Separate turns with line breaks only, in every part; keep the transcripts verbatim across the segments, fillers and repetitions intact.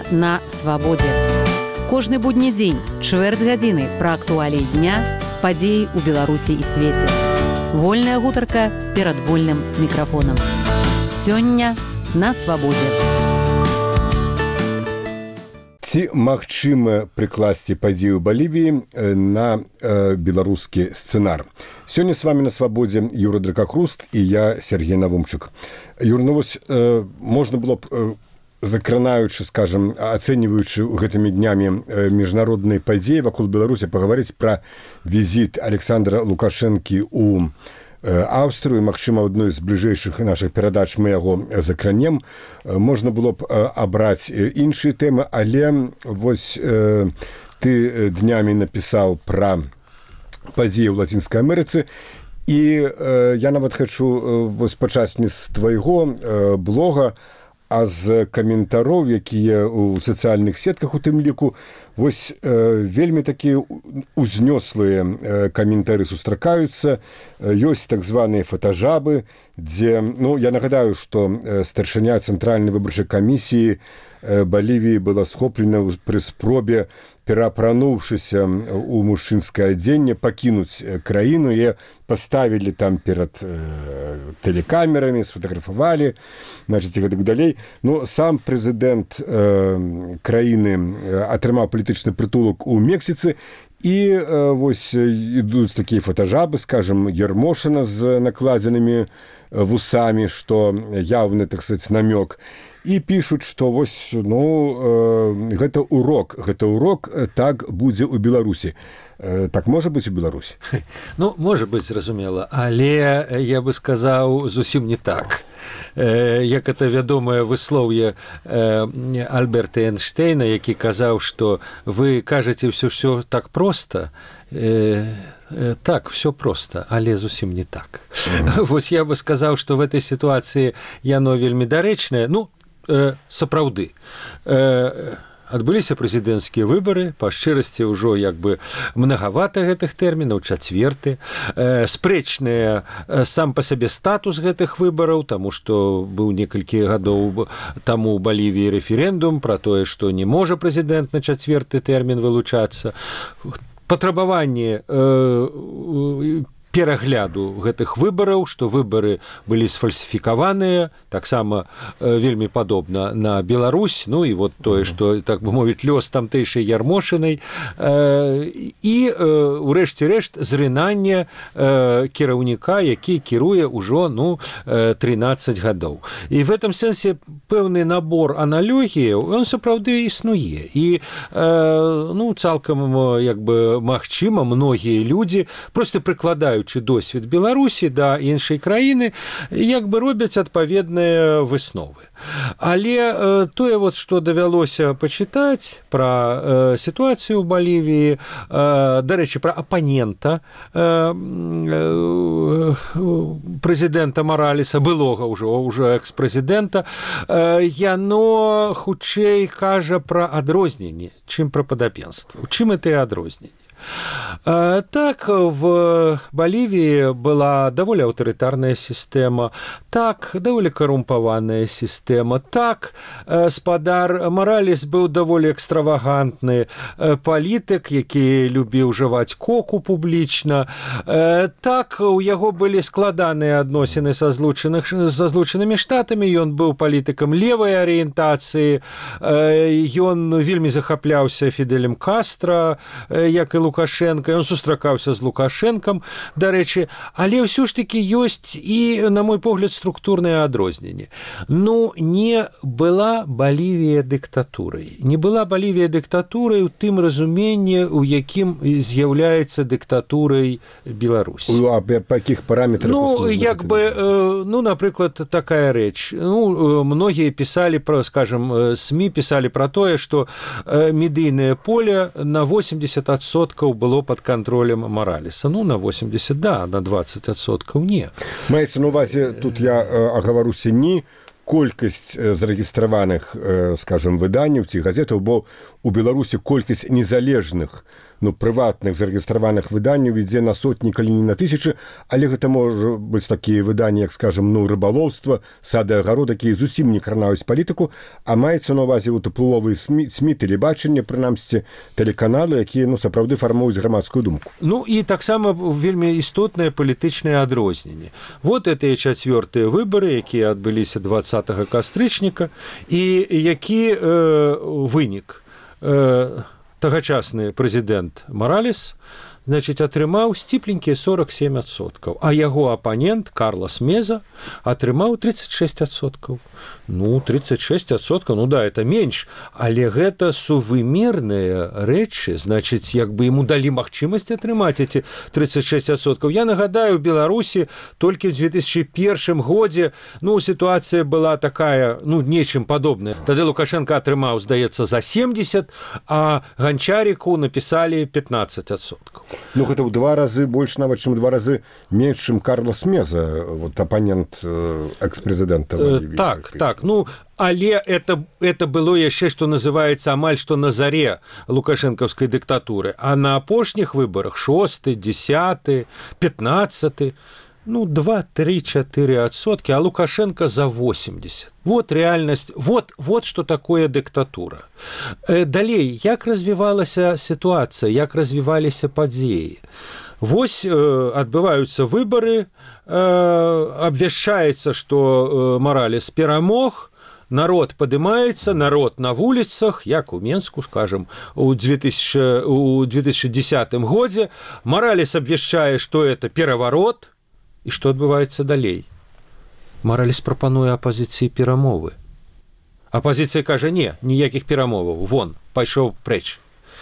на свабодзе. Кожны будні дзень, чвэрць гадзіны пра актуаліі дня, падзеі ў Беларусі і свеце. Вольная гутарка перад вольным мікрафонам. Сёння на свабодзе.
Ці магчыма прыкласці падзею Балівіі на э, беларускі сцэнар? Сёння з вами на свабодзе Юра Дракахруст і я, Сергей Навумчук. Юр, ну вось э, можна было б, э, закранаючы, скажем, ацэньваючы гэтымі днямі э, міжнароднай падзеі вакол Беларусі, пагаварыць пра візіт Александра Лукашэнкі ў Аўстрыю, магчыма, адной з бліжэйшых нашых перадач мы яго закранем. Можна было б абраць іншыя тэмы, але вось э, ты днямі напісаў пра падзеі ў Лацінскай Амерыцы, і э, я нават хачу э, вось пачаць не з твайго э, блога, а з каментароў, якія ў сацыяльных сетках у тым ліку, вось э, вельмі такія узнёслыя э, каментары сустракаюцца. Ёсць так званыя фотажабы, дзе, ну, я нагадаю, што э, старшыня Цэнтральнай выбарчай камісіі э, Балівіі была схоплена пры спробе, пераапрануўшыся ў мужчынскае адзенне, пакінуць краіну, і паставілі там перад э, тэлекамерамі, сфотаграфавалі, значыць, і гэтак далей. Ну, сам прэзідэнт э, краіны атрымаў палітычны прытулак у Мексіцы, і э, вось ідуць такія фотажабы, скажем, Ярмошына з накладзенымі вусамі, што явны, так сказаць, намёк. І пішуць, што вось, ну, э, гэта урок, гэта урок, так будзе ў Беларусі. Э, так можа быць у Беларусі?
Ну, можа быць, зразумела, але я бы сказаў зусім не так. Э, як это вядомае выслоўе э, Альберта Эйнштейна, які казаў, што вы кажаце ўсё, ўсё так проста, э, э, так, все просто, але зусім не так. Mm-hmm. Вось я бы сказаў, што в этой сітуацыі яно вельмі дарэчнае, ну, Э, сапраўды. Э, адбыліся прэзідэнцкія выбары, па шчырасці ўжо як бы мнагавата гэтых тэрмінаў, чацверты. Э, спрэчныя э, сам па сабе статус гэтых выбараў, таму што быў некалькі гадоў таму ў Балівіі рэферэндум пра тое, што не можа прэзідэнт на чацверты тэрмін вылучацца. Патрабаванне э, перагляду гэтых выбараў, што выбары былі сфальсіфікаваныя, таксама э, вельмі падобна на Беларусь, ну і вот тое, што, так бы мовіць, лёс тамтэйшай Ярмошынай, э, і, э, урэшце рэшт, зрынанне э, кіраўніка, які кіруе ўжо, ну, э, трынаццаць гадоў. І в этом сэнсе пэўны набор аналогіяў, ён сапраўды існуе. І, э, ну, цалкам, як бы, магчыма, многія людзі проста прыкладаюць досвід Беларусі да іншай краіны, як бы робяць адпаведныя высновы. Але э, тое, вот, што давялося пачытаць пра э, сітуацыю ў Балівіі, э, дарэчы, пра апанента э, э, прэзідэнта Маралеса, былога ўжо, ўжо экс-прэзідэнта, э, яно хутчэй кажа пра адрозненне, чым пра падабенства. У чым гэтыя адрозненні? Так, в Балівіі была даволі аўтарытарная сістэма, так, даволі карумпаваная сістэма, так, спадар Маралес быў даволі экстравагантны палітык, які любіў жаваць коку публічна, так, у яго былі складаныя адносіны са злучанымі штатамі, ён быў палітыкам левай арыентацыі, ён вельмі захапляўся Фідэлем Кастра, як і Лукашенко, ён сустракаўся з Лукашенкам, дарэчы, але ўсё ж такі ёсць і, на мой погляд, структурнае адрозненне. Ну, не была Балівія дыктатурай. Не была Балівія дыктатурай у тым разуменні, у якім з'яўляецца дыктатурай Беларусь.
А па якіх параметрах?
Ну, як бы, ну, напрыклад, такая рэч. Ну, многія пісалі пра, скажем, СМІ пісалі пра тое, што медыйнае поле на восемьдесят адсоткаў было пад кантролем Маралеса. Ну, на восемьдесят, да, на двадцать адсоткаў не.
Маецца на увазе, тут я агаваруся не колькасць зарэгістраваных, скажем, выданняў ці газетаў, бо у Беларусі колькасць незалежных ну прыватных зарэгістраваных выданняў ідзе на сотні, калі не на тысячы, але гэта можа быць такія выданні, як скажем, ну рыбалоўства, сады, агарод, якія зусім не кранаюць палітыку, а маецца на ўвазе вот уплывовыя СМІ, СМІ тэлебачанне, прынамсі тэлеканалы, якія ну сапраўды фармуюць грамадскую думку.
Ну і таксама вельмі істотнае палітычнае адрозненне. Вот гэтыя чацвёртыя выбары, якія адбыліся двадцатага кастрычніка, і які э, вынік. Э, тагачасны прэзідэнт Маралес, значит, атрымаў сціпленькія сорок семь адсоткаў, а яго апанент Карлас Меза атрымаў тридцать шесть адсоткаў. Ну, тридцать шесть адсоткаў, ну да, это менш, але гэта сувымерныя рэчы, значит, як бы ему далі магчымасць атрымаць эти тридцать шесть адсоткаў. Я нагадаю, в Беларусі толькі ў две тысячи первым годзе, ну, ситуация была такая, ну, нечым падобная. Тады Лукашенко атрымаў, здаецца, за семьдесят, а Ганчарику написали пятнадцать адсоткаў.
Ну, гэта ў два разы больш, нават, чым два разы менш, чым Карлас Меза, вот апанент э, экс-прэзідэнта Валівіі.
Так, так. Ну, але это, это было яшчэ, што называецца, амаль што на заре лукашэнкаўскай дыктатуры. А на апошніх выбарах шосты, десяты, пятнадцаты, ну, два, три, четыре адсотки, а Лукашенко за восемьдесят. Вот реальность, вот, вот что такое диктатура. Далей, як развівалася ситуация, як развіваліся падзеі. Вось э, адбываюцца выборы, э, абвяшчаецца, што э, Маралес перамог, народ падымаецца, народ на вуліцах, як у Менску, скажем, у две тысячи десятым годзе. Маралес абвяшчае, што это пераварот. І што адбываецца далей? Маралес прапануе апазіцыі перамовы. Апазіцыя кажа, не, ніякіх перамоваў, вон, пайшоў прэч.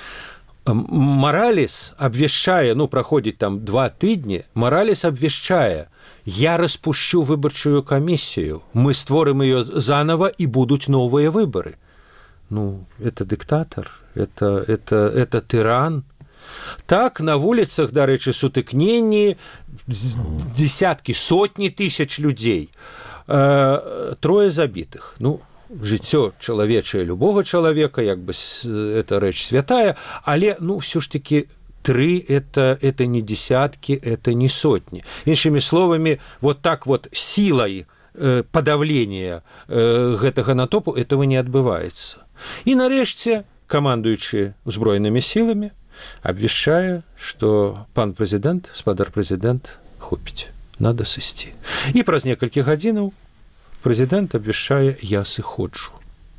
Маралес абвяшчае, ну, праходзіць там два тыдні, Маралес абвяшчае, я распушчу выбарчую камісію, мы створым ее заново, і будуць новыя выборы. Ну, это диктатор, это, это, это тыран. Так, на вуліцах, дарэчы, сутыкненні, десяткі, сотні тысяч людзей, э, трое забітых. Ну, жыццё чалавечае любога чалавека, як бы это рэч святая, але, ну, ўсё ж таки, три это, это не десятки, это не сотни. Іншымі словамі, вот так вот силой э, подавления э, гэтага натопу этого не адбываецца. І нарэшце, камандуючы узброенымі сіламі, абвяшчае, што пан прэзідэнт, спадар прэзідэнт, хопіць, надо сысці. І праз некалькі гадзінаў прэзідэнт абвяшчае, я сыходжу.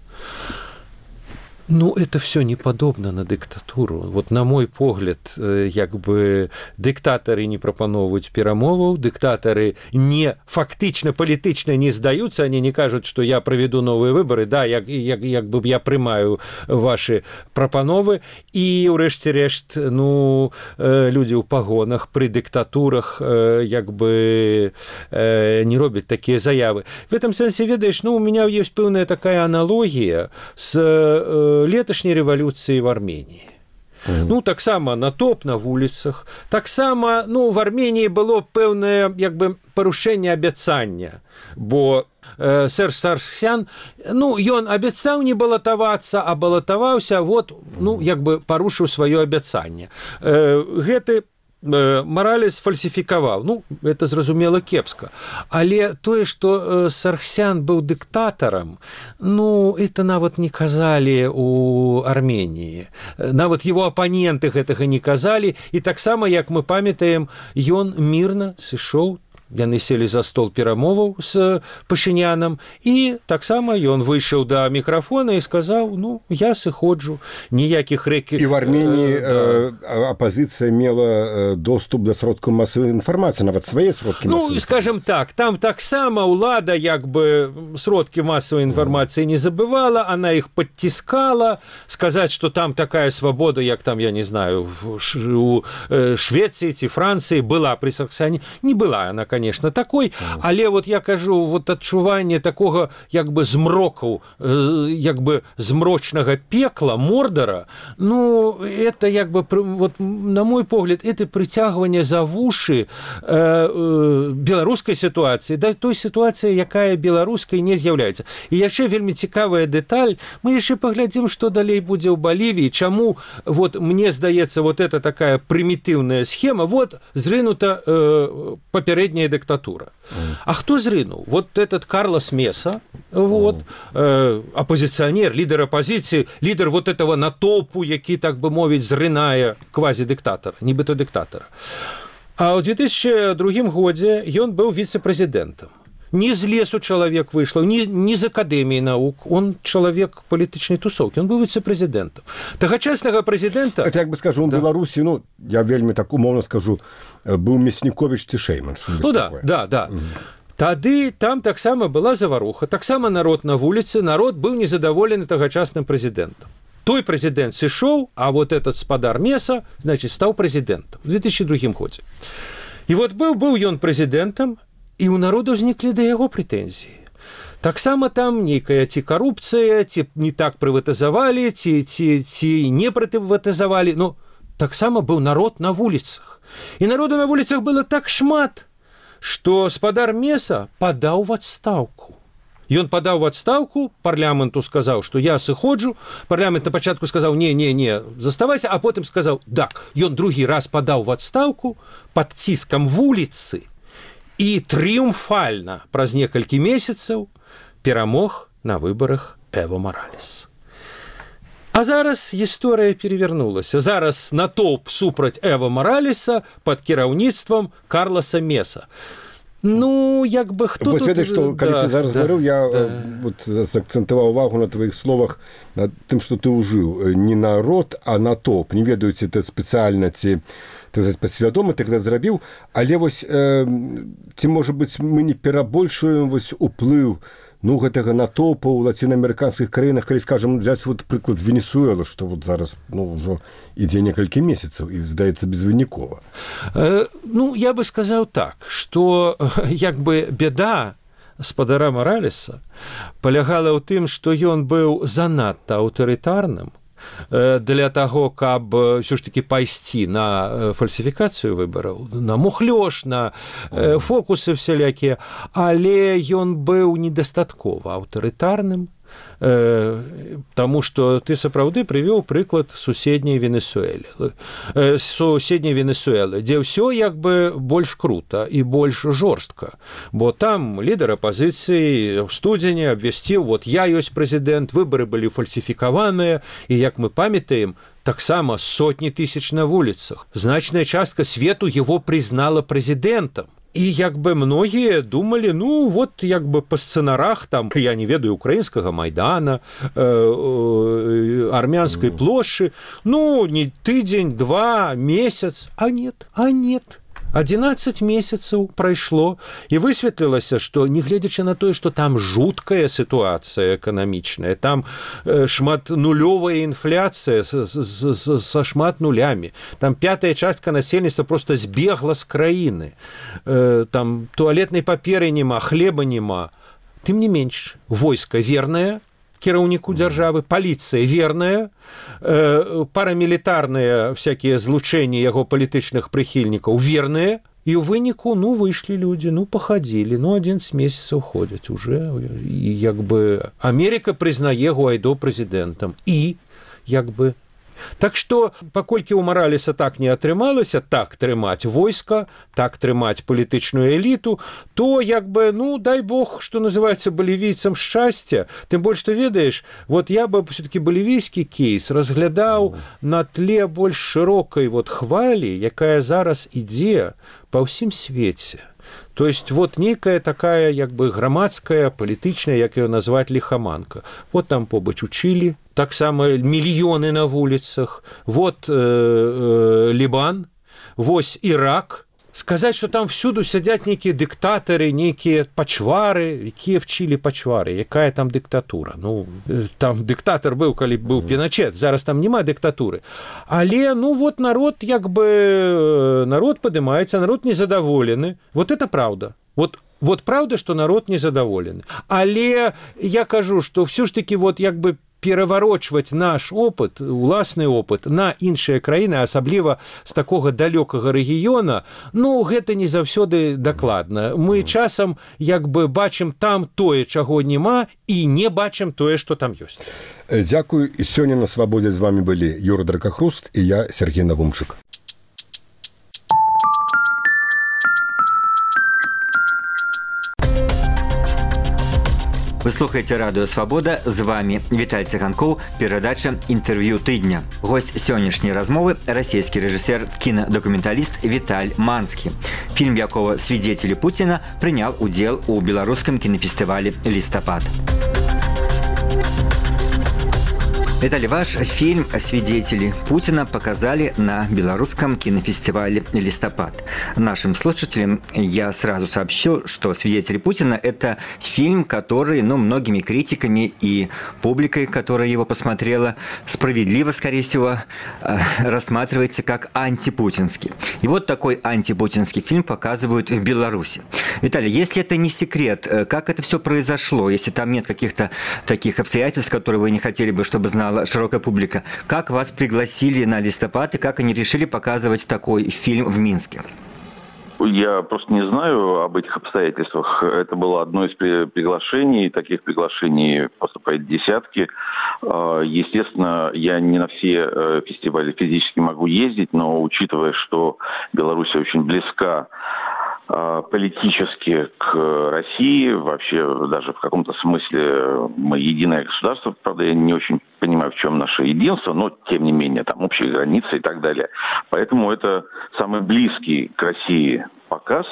Ну, это все не подобно на диктатуру. Вот на мой погляд, як бы диктаторы не прапановывают перамоваў, диктаторы не фактично, политично не сдаются, они не кажут, что я проведу новые выборы, да, як, як, як бы я прымаю ваши прапановы, и урэшце рэшт, ну, люди ў пагонах при диктатурах як бы не робят такие заявы. В этом сенсе, ведаешь, ну, у меня есть пэўная такая аналогия с леташняй рэвалюцыі в Армении. Mm-hmm. Ну, таксама натоп на вуліцах, таксама, ну, в Армении было пэўнае, як бы, парушэнне абяцання, бо э, Серж Саргсян, ну, ён абяцаў не балатавацца, а балатаваўся, вот, ну, як бы, парушыў сваё абяцанне. Э, гэты Маралес фальсифікаваў. Ну, это зразумела кепска. Але тое, што Саргсян быў дыктатарам, ну, это нават не казалі у Арменіі. Нават его апаненты гэтага не казалі. І таксама, як мы памятаем, ён мірна сышоў, яны селі за стол перамоваў з Пашынянам, і таксама ён выйшаў да мікрафона і сказаў, ну, я сыходжу, ніякіх рэкі...
І в Армении э, да. Апозиция мела доступ до сродкаў масавай інфармацыі, нават свае сродкі
масавай
інфармацыі.
Ну, скажем так, там таксама ўлада, як бы, сродкі масавай інфармацыі не забывала, она іх падціскала, сказаць, што там такая свабода, як там, я не знаю, у Швецыі ці Францыі была пры Саргсяне, не была она, конечно, конечно, такой, але вот я кажу, вот адчуванне такого як бы змрокаў, як бы змрочнага пекла, мордара, ну, это як бы, вот, на мой погляд, это притягивание за вуши э, э, беларускай ситуации, да, той ситуации, якая беларускай не з'яўляецца. І яшчэ вельмі цікавая дэталь, мы яшчэ паглядзім, што далей будзе ў Балівіі, чаму, вот, мне здаецца, вот это такая примитивная схема, вот, зрынута э, попередняя диктатура. Mm. А кто зрынул? Вот этот Карлос Меса, вот, э, оппозиционер, лидер оппозиции, лидер вот этого натопу, які, так бы мовіць, зрынае квазидиктатора, нібыта диктатора. А ў две тысячи другім годзе ён быў вице-президентом. Не з лесу чалавек выйшла, не, не з акадэміі наук, он чалавек палітычнай тусовкі, он быў віцэ-прэзідэнтам. Тагачаснага прэзідэнта...
Это, як бы скажу, у да. Беларусі, ну, я вельмі так умоўна скажу, быў Мясніковіч ці Шэйман.
Ну да, такое. да, да. Mm. Тады там таксама была заваруха, таксама народ на вуліцы, народ быў незадаволены тагачасным прэзідэнтам. Той прэзідэнт сышоў, а вот этот спадар Меса, значит, стаў прэзідэнтам в две тысячи другім годзе. І вот быў, быў ён прэзідэнтам, і ў народу ўзніклі да яго прэтэнзіі. Таксама там нейкая ці карупцыя, ці не так прыватызавалі, ці, ці, ці не прыватызавалі. Ну, таксама быў народ на вуліцах. І народу на вуліцах было так шмат, што спадар Меса падаў в адстаўку. Ён падаў в адстаўку, парламенту сказаў, што я сыходжу, парламент на пачатку сказаў, не, не, не, заставайся, а потым сказаў, так, ён другі раз падаў в адстаўку пад ціскам вуліцы, і трыумфальна праз некалькі месяцаў перамог на выбарах Эво Маралес. А зараз гісторыя перевернулася. Зараз натоўп супраць Эво Маралеса пад кіраўніцтвам Карлоса Меса. Ну, як бы хто
тут... Ведаеш, што, калі да, ты зараз да, говорыў, я да. вот, заакцэнтаваў увагу на твоих словах, на тым, што ты ўжыў. Не народ, а натоўп. Не ведаю, ці ты спецыяльна, ці ты пасвядома ты гэта зрабіў, але вось, э, ці, можа быць, мы не перабольшуем вось уплыў ну, гэтага натоўпа ў лацінаамерыканскіх краінах, калі, скажам, взяць вот прыклад Венесуэлы, што вот зараз ну, ўжо ідзе некалькі месяцаў і, здаецца, безвынікова.
Э, ну, я бы сказаў так, што як бы беда спадара Маралеса палягала ў тым, што ён быў занадта аўтарытарным для таго, каб ўсё ж такі пайсці на фальсіфікацыю выбараў, на мухлёж, на фокусы всялякія, але ён быў недастаткова аўтарытарным, таму што ты сапраўды прывёў прыклад суседняй Венесуэлы, суседняй Венесуэлы, дзе ўсё як бы больш крута і больш жорстка, бо там лідар апазіцыі ў студзені абвясціў, вот я ёсць прэзідэнт, выбары былі фальсіфікаваныя, і як мы памятаем, таксама сотні тысяч на вуліцах. Значная частка свету его признала прэзідэнтам. І як бы многія думалі, ну, вот як бы па сцэнарах там, я не ведаю, украінскага Майдана, э, э, армянскай плошчы, ну, не тыдзень, два, месяц, а нет, а нет. одиннадцать месяцаў прайшло, і высветлілася, што, негледзячы на тое, што там жуткая сітуацыя эканамічная, там э, шматнулёвая інфляцыя са шмат нулямі, там пятая частка насельніцтва просто збегла з краіны, э, там туалетнай паперы няма, хлеба няма. Тым не менш, войска вернае кіраўніку дзяржавы, паліцыя верная, э, парамілітарныя всякія злучэнні яго палітычных прыхільнікаў верныя, і ў выніку, ну, выйшлі людзі, ну, пахадзілі, ну, адзінаццаць месяцаў ходзяць уже, і як бы Амерыка прызнае Гуайдо прэзідэнтам, і як бы так што, паколькі ў Маралеса так не атрымалася, так трымаць войска, так трымаць палітычную эліту, то як бы, ну, дай бог, што называецца балівійцам шчасця. Тым больш, ты ведаеш, вот я бы все-таки балівійскі кейс разглядаў на тле больш шырокай вот хвалі, якая зараз ідзе па ўсім свеце. То есть вот некая такая як бы грамадская, палітычная, як ее назваць, лихоманка. Вот там побач у Чили, так само мільёны на вуліцах, вот э, э, Лібан, вось Ірак, сказаць, што там всюду сядзяць нейкія дыктатары, нейкія пачвары, якія вчылі пачвары, якая там дыктатура. Ну, там дыктатар быў, калі быў Піначет, зараз там няма дыктатуры. Але, ну, вот народ, як бы, народ падымаецца, народ незадаволены. Вот это правда. Вот, вот правда, што народ незадаволены. Але я кажу, што ўсё ж такі, вот, як бы, пераварочваць наш опыт, уласны опыт на іншыя краіны, асабліва з такога далёкага рэгіёна, ну, гэта не заўсёды дакладна. Мы часам як бы бачым там тое, чаго няма, і не бачым тое, што там ёсць.
Дзякую. І сёння на свабодзе з вами былі Юра Дракахруст і я, Сергей Навумчык.
Вы слухаеце радыё «Свабода», з вами Віталь Циганкоў, перадача «Інтэрв'ю тыдня». Госць сённяшняй размовы – расійскі рэжысер, кінадакументаліст Віталь Манскі, фільм якога «Свидетели Путина» прыняў удзел у беларускам кінафестывалі «Лістапад». Виталий, ваш фильм «Свидетели Путина» показали на белорусском кинофестивале «Листопад». Нашим слушателям я сразу сообщу, что «Свидетели Путина» – это фильм, который, ну, многими критиками и публикой, которая его посмотрела, справедливо, скорее всего, рассматривается как антипутинский. И вот такой антипутинский фильм показывают в Беларуси. Виталий, если это не секрет, как это все произошло, если там нет каких-то таких обстоятельств, которые вы не хотели бы, чтобы знала широкая публика, как вас пригласили на «Листопад» и как они решили показывать такой фильм в Минске?
Я просто не знаю об этих обстоятельствах. Это было одно из приглашений. Таких приглашений поступает десятки. Естественно, я не на все фестивали физически могу ездить, но учитывая, что Беларусь очень близка политически к России, вообще даже в каком-то смысле мы единое государство, правда, я не очень понимаю, в чем наше единство, но тем не менее, там общие границы и так далее. Поэтому это самый близкий к России показ,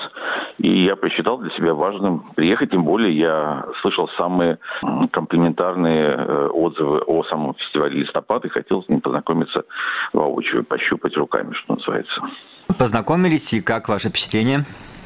и я посчитал для себя важным приехать, тем более я слышал самые комплиментарные отзывы о самом фестивале «Листопад» и хотел с ним познакомиться воочию, пощупать руками, что называется.
Познакомились, и как ваше впечатление?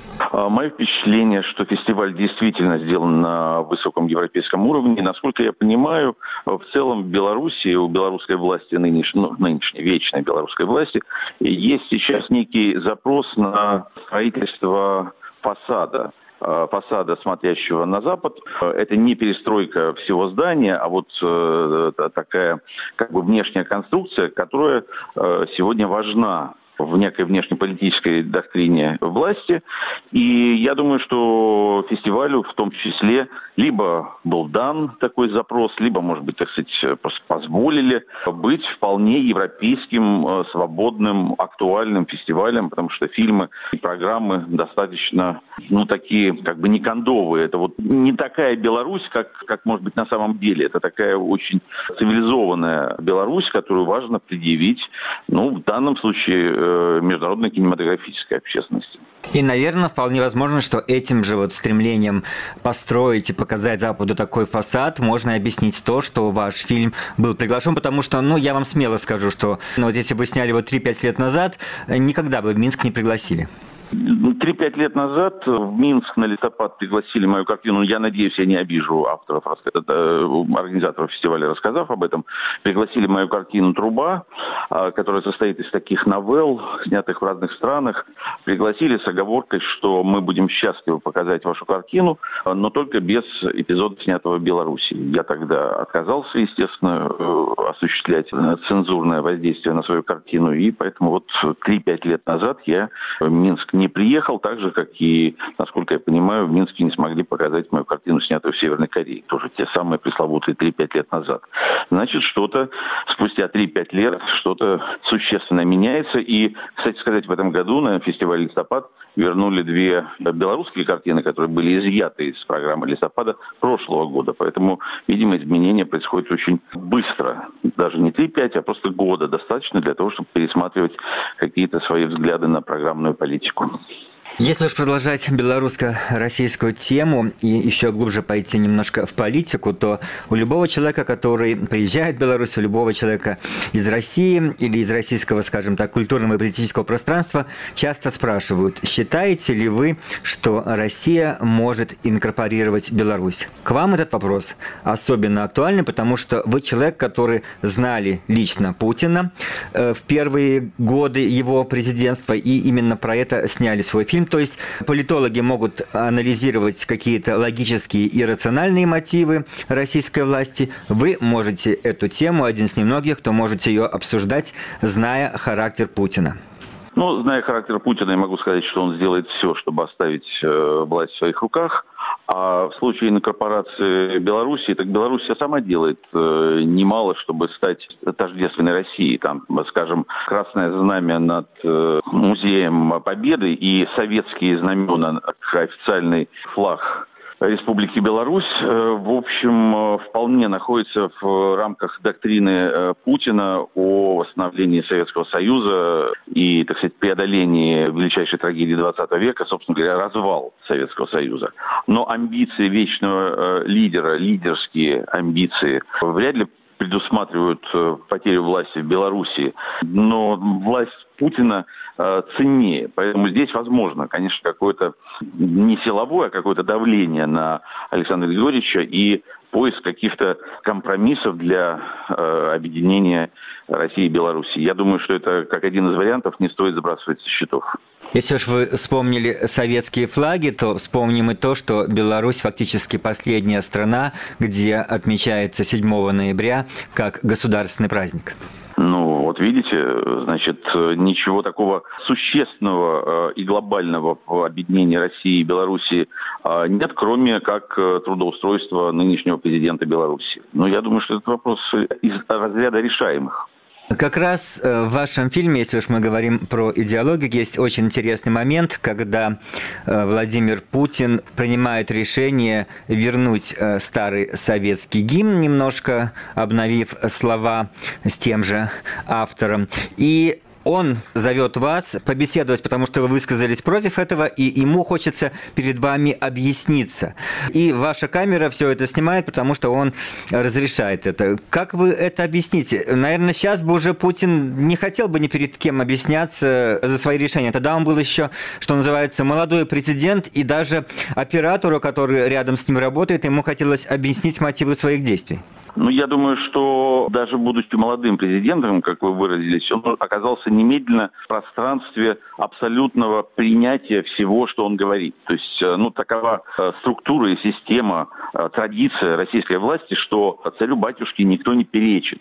Мое впечатление, что фестиваль действительно сделан на высоком европейском уровне. Насколько я понимаю, в целом в Беларуси, у белорусской власти, нынешней, ну, нынешней вечной белорусской власти, есть сейчас некий запрос на строительство фасада. фасада, смотрящего на запад. Это не перестройка всего здания, а вот э, такая как бы внешняя конструкция, которая э, сегодня важна в некой внешнеполитической доктрине власти. И я думаю, что фестивалю в том числе либо был дан такой запрос, либо, может быть, так сказать, просто позволили быть вполне европейским, свободным, актуальным фестивалем, потому что фильмы и программы достаточно, ну, такие, как бы не кондовые. Это вот не такая Беларусь, как, как может быть на самом деле. Это такая очень цивилизованная Беларусь, которую важно предъявить, ну, в данном случае, международной кинематографической общественности.
И, наверное, вполне возможно, что этим же вот стремлением построить и показать Западу такой фасад можно объяснить то, что ваш фильм был приглашен, потому что, ну, я вам смело скажу, что ну, вот если бы сняли его три-пять лет назад, никогда бы в Минск не пригласили.
Три-пять лет назад в Минск на «Листопад» пригласили мою картину. Я надеюсь, я не обижу авторов, организаторов фестиваля, рассказав об этом. Пригласили мою картину «Труба», которая состоит из таких новелл, снятых в разных странах. Пригласили с оговоркой, что мы будем счастливы показать вашу картину, но только без эпизода, снятого в Беларуси. Я тогда отказался, естественно, осуществлять цензурное воздействие на свою картину. И поэтому вот три-пять лет назад я в Минск не приехал, так же, как и, насколько я понимаю, в Минске не смогли показать мою картину, снятую в Северной Корее. Тоже те самые пресловутые три-пять лет назад. Значит, что-то спустя три-пять лет, что-то существенно меняется. И, кстати сказать, в этом году на фестивале «Листопад» вернули две белорусские картины, которые были изъяты из программы «Листопада» прошлого года. Поэтому, видимо, изменения происходят очень быстро. Даже не три-пять, а просто года достаточно для того, чтобы пересматривать какие-то свои взгляды на программную политику.
Если уж продолжать белорусско-российскую тему и еще глубже пойти немножко в политику, то у любого человека, который приезжает в Беларусь, у любого человека из России или из российского, скажем так, культурного и политического пространства часто спрашивают, считаете ли вы, что Россия может инкорпорировать Беларусь? К вам этот вопрос особенно актуальный, потому что вы человек, который знали лично Путина э, в первые годы его президентства, и именно про это сняли свой фильм. То есть политологи могут анализировать какие-то логические и рациональные мотивы российской власти. Вы можете эту тему, один из немногих, кто можете ее обсуждать, зная характер Путина.
Ну, зная характер Путина, я могу сказать, что он сделает все, чтобы оставить э, власть в своих руках. А в случае инкорпорации Беларуси, так Белоруссия сама делает э, немало, чтобы стать тождественной Россией. Там, скажем, красное знамя над э, музеем Победы и советские знамена, официальный флаг Республики Беларусь, в общем, вполне находится в рамках доктрины Путина о восстановлении Советского Союза и, так сказать, преодолении величайшей трагедии двадцатого века, собственно говоря, развал Советского Союза. Но амбиции вечного лидера, лидерские амбиции, вряд ли предусматривают потерю власти в Беларуси. Но власть Путина э, ценнее. Поэтому здесь возможно, конечно, какое-то не силовое, а какое-то давление на Александра Григорьевича и поиск каких-то компромиссов для э, объединения России и Беларуси. Я думаю, что это как один из вариантов, не стоит сбрасывать со счетов.
Если уж вы вспомнили советские флаги, то вспомним и то, что Беларусь фактически последняя страна, где отмечается седьмого ноября как государственный праздник.
Ну, вот видите, значит, ничего такого существенного и глобального в объединении России и Беларуси нет, кроме как трудоустройства нынешнего президента Беларуси. Но я думаю, что этот вопрос из разряда решаемых.
Как раз в вашем фильме, если уж мы говорим про идеологию, есть очень интересный момент, когда Владимир Путин принимает решение вернуть старый советский гимн, немножко обновив слова с тем же автором. И он зовет вас побеседовать, потому что вы высказались против этого, и ему хочется перед вами объясниться. И ваша камера все это снимает, потому что он разрешает это. Как вы это объясните? Наверное, сейчас бы уже Путин не хотел бы ни перед кем объясняться за свои решения. Тогда он был еще, что называется, молодой президент, и даже оператору, который рядом с ним работает, ему хотелось объяснить мотивы своих действий.
Ну, я думаю, что даже будучи молодым президентом, как вы выразились, он оказался немедленно в пространстве абсолютного принятия всего, что он говорит. То есть, ну, такова структура и система, традиция российской власти, что царю-батюшке никто не перечит.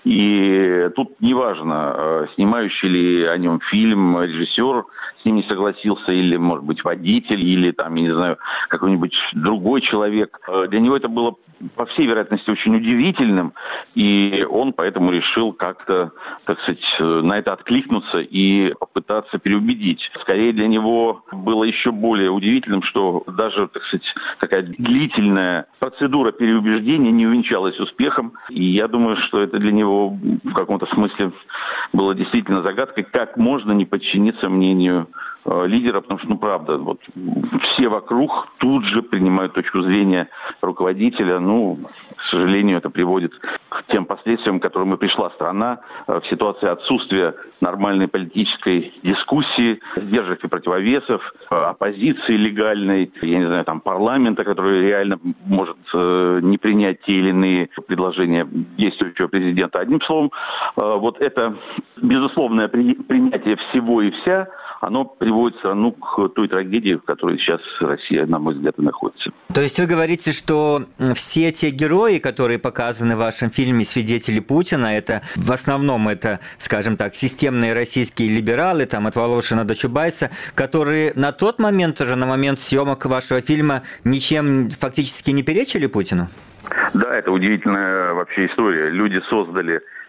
И тут неважно, снимающий ли о нем фильм режиссер с ним не согласился, или, может быть, водитель, или, там, я не знаю, какой-нибудь другой человек. Для него это было, по всей вероятности, очень удивительным, и он поэтому решил как-то, так сказать, на это откликнуться и попытаться переубедить. Скорее, для него было еще более удивительным, что даже, так сказать, такая длительная процедура переубеждения не увенчалась успехом, и я думаю, что это для него в каком-то смысле было действительно загадкой, как можно не подчиниться мнению лидера, потому что, ну, правда, вот все вокруг тут же принимают точку зрения руководителя. Ну, к сожалению, это приводит к тем последствиям, к которым и пришла страна в ситуации отсутствия нормальной политической дискуссии, сдержек и противовесов, оппозиции легальной, я не знаю, там, парламента, который реально может не принять те или иные предложения действующего президента. Одним словом, вот это безусловное принятие всего и вся, оно приводит страну к той трагедии, в которой сейчас Россия, на мой взгляд, и находится.
То есть вы говорите, что все те герои, которые показаны в вашем фильме «Свидетели Путина», это в основном это, скажем так, системные российские либералы, там от Волошина до Чубайса, которые на тот момент, уже на момент съемок вашего фильма, ничем фактически не перечили Путину?
Да, это удивительная вообще история. Люди создали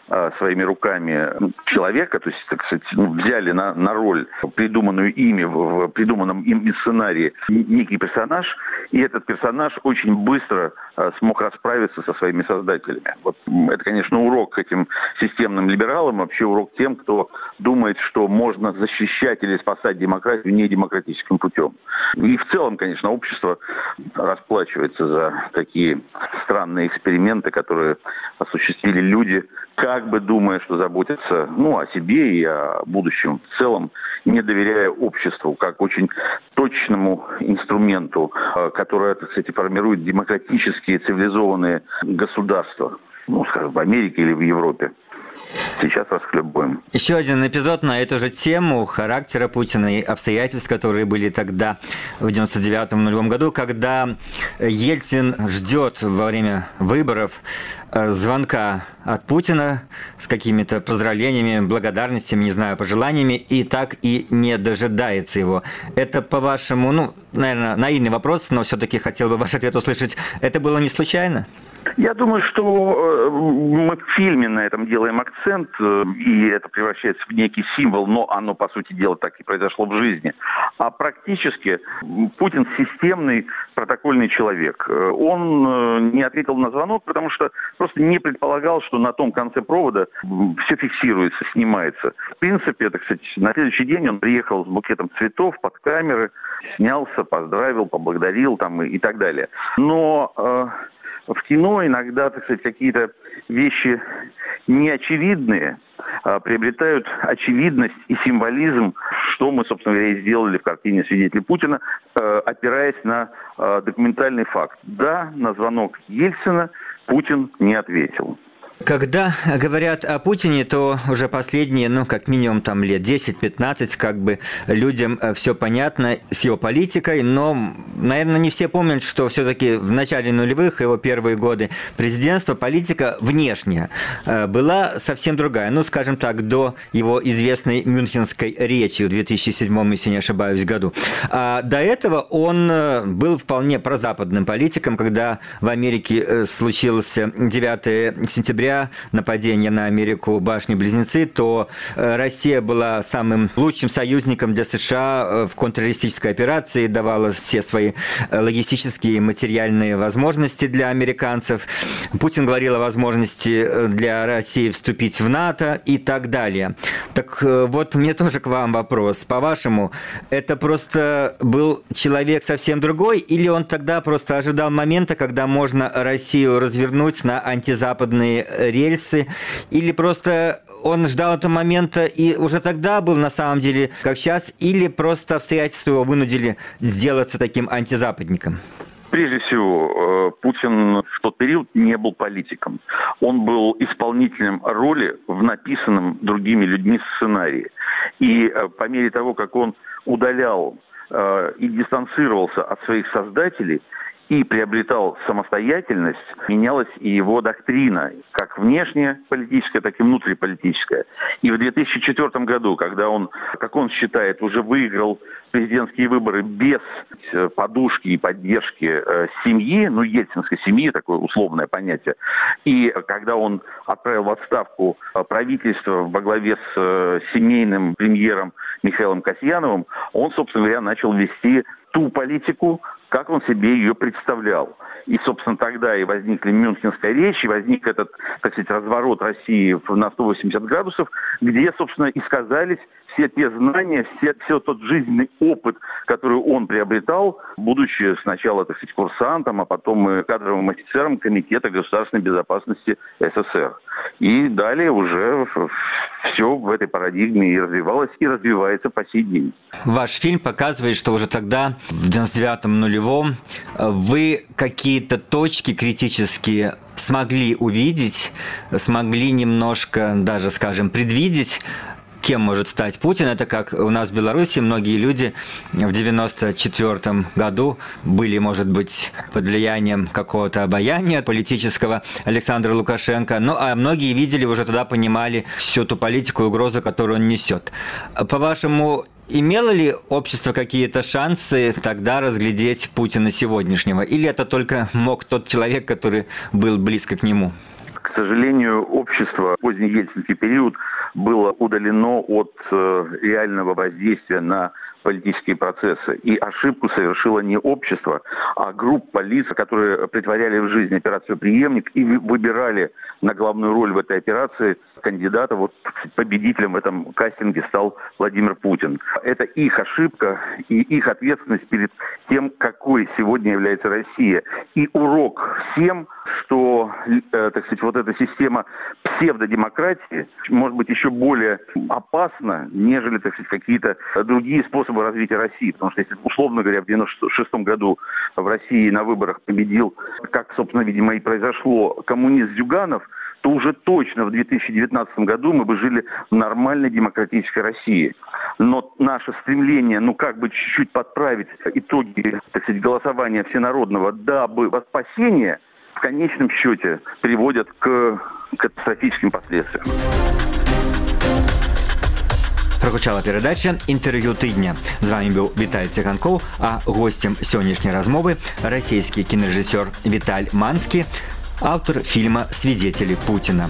своими руками человека, то есть, так сказать, взяли на, на роль, придуманную ими, в придуманном им сценарии, некий персонаж, и этот персонаж очень быстро смог расправиться со своими создателями. Вот это, конечно, урок этим системным либералам, вообще урок тем, кто думает, что можно защищать или спасать демократию недемократическим путем. И в целом, конечно, общество расплачивается за такие странные эксперименты, которые осуществили люди, как бы думая, что заботятся, ну, о себе и о будущем в целом, не доверяя обществу как очень точному инструменту, который, кстати, формирует демократические цивилизованные государства, ну, скажем, в Америке или в Европе. Сейчас расхлебываем.
Еще один эпизод на эту же тему характера Путина и обстоятельств, которые были тогда, в девяносто девятом нулевом году, когда Ельцин ждет во время выборов звонка от Путина с какими-то поздравлениями, благодарностями, не знаю, пожеланиями, и так и не дожидается его. Это, по-вашему, ну, наверное, наивный вопрос, но все-таки хотел бы ваш ответ услышать. Это было не случайно?
Я думаю, что мы в фильме на этом делаем акцент, и это превращается в некий символ, но оно, по сути дела, так и произошло в жизни. А практически Путин системный протокольный человек. Он не ответил на звонок, потому что просто не предполагал, что на том конце провода все фиксируется, снимается. В принципе, так сказать, на следующий день он приехал с букетом цветов под камеры, снялся, поздравил, поблагодарил там и, и так далее. Но э, в кино иногда, так сказать, какие-то вещи неочевидные э, приобретают очевидность и символизм, что мы, собственно говоря, и сделали в картине «Свидетели Путина», э, опираясь на э, документальный факт. Да, на звонок Ельцина Путин не ответил.
Когда говорят о Путине, то уже последние, ну, как минимум, там, лет десять-пятнадцать, как бы людям все понятно с его политикой, но, наверное, не все помнят, что все-таки в начале нулевых, его первые годы президентства, политика внешняя была совсем другая. Ну, скажем так, до его известной мюнхенской речи в две тысячи седьмом, если не ошибаюсь, году. А до этого он был вполне прозападным политиком, когда в Америке случился девятое сентября, нападение на Америку башни-близнецы, то Россия была самым лучшим союзником для США в контртеррористической операции, давала все свои логистические и материальные возможности для американцев. Путин говорил о возможности для России вступить в НАТО и так далее. Так вот, мне тоже к вам вопрос. По-вашему, это просто был человек совсем другой, или он тогда просто ожидал момента, когда можно Россию развернуть на антизападные рельсы, или просто он ждал этого момента и уже тогда был на самом деле как сейчас, или просто обстоятельства его вынудили сделаться таким антизападником?
Прежде всего, Путин в тот период не был политиком. Он был исполнителем роли в написанном другими людьми сценарии. И по мере того, как он удалял и дистанцировался от своих создателей, и приобретал самостоятельность, менялась и его доктрина, как внешнеполитическая, так и внутриполитическая. И в две тысячи четвёртом году, когда он, как он считает, уже выиграл президентские выборы без подушки и поддержки семьи, ну, ельцинской семьи, такое условное понятие, и когда он отправил в отставку правительство во главе с семейным премьером Михаилом Касьяновым, он, собственно говоря, начал вести ту политику, как он себе ее представлял. И, собственно, тогда и возникли Мюнхенская речь, и возник этот, так сказать, разворот России на сто восемьдесят градусов, где, собственно, и сказались все те знания, все, все тот жизненный опыт, который он приобретал, будучи сначала, так сказать, курсантом, а потом и кадровым офицером Комитета государственной безопасности СССР. И далее уже все в этой парадигме и развивалось, и развивается по сей день.
Ваш фильм показывает, что уже тогда, в девяносто девятом нулевом, вы какие-то точки критические смогли увидеть, смогли немножко даже, скажем, предвидеть, кем может стать Путин. Это как у нас в Беларуси многие люди в девяносто четвёртом году были, может быть, под влиянием какого-то обаяния политического Александра Лукашенко, ну а многие видели, уже тогда понимали всю ту политику и угрозу, которую он несет. По-вашему, имело ли общество какие-то шансы тогда разглядеть Путина сегодняшнего? Или это только мог тот человек, который был близко к нему?
К К сожалению, общество в поздний ельцинский период было удалено от э, реального воздействия на политические процессы. И ошибку совершило не общество, а группа лиц, которые притворяли в жизнь операцию «Преемник» и выбирали на главную роль в этой операции кандидата. Вот победителем в этом кастинге стал Владимир Путин. Это их ошибка и их ответственность перед тем, какой сегодня является Россия. И урок всем, что, э, так сказать, вот эта система псевдодемократии может быть еще более опасна, нежели, так сказать, какие-то другие способы развития России. Потому что, если, условно говоря, в девяносто шестом году в России на выборах победил, как, собственно, видимо, и произошло, коммунист Зюганов, то уже точно в две тысячи девятнадцатом году мы бы жили в нормальной демократической России. Но наше стремление, ну, как бы чуть-чуть подправить итоги, так сказать, голосования всенародного, дабы спасение, в конечном счете приводят к катастрофическим последствиям.
Прагучала перадача «Інтэрв'ю тыдня». З вами быў Віталь Ціганкоў, а гостем сённяшняй размовы расійскі кінарэжысёр Віталь Манскі, автор фильма «Свидетели Путина».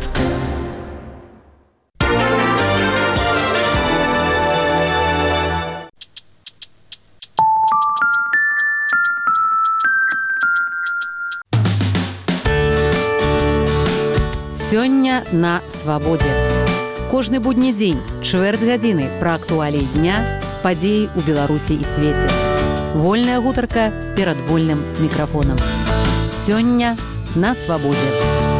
Сёння на свабодзе. Кожны будні дзень, чвэрць гадзіны пра актуаліі дня, падзеі ў Беларусі і свеце. Вольная гутарка перад вольным мікрафонам. Сёння на свабодзе.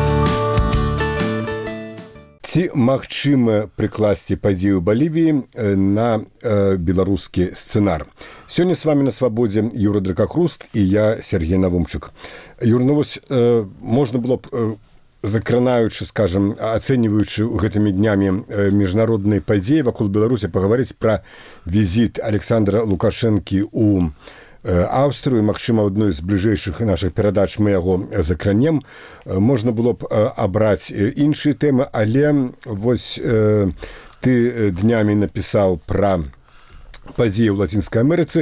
Ці магчыма прыкласці падзею Балівіі на э, беларускі сцэнар. Сёння з вами на свабодзе Юра Дракахруст і я, Сергей Навумчук. Юр, ну вось э, можна было б э, закранаючы, скажем, ацэньваючы гэтымі днямі міжнароднай падзеі вакол Беларусі пагаварыць пра візіт Александра Лукашэнкі ў Аўстрыю. Магчыма, адной з бліжэйшых нашых перадач мы яго закранем. Можна было б абраць іншыя тэмы, але вось ты днямі напісаў пра падзеі ў Лацінскай Амерыцы,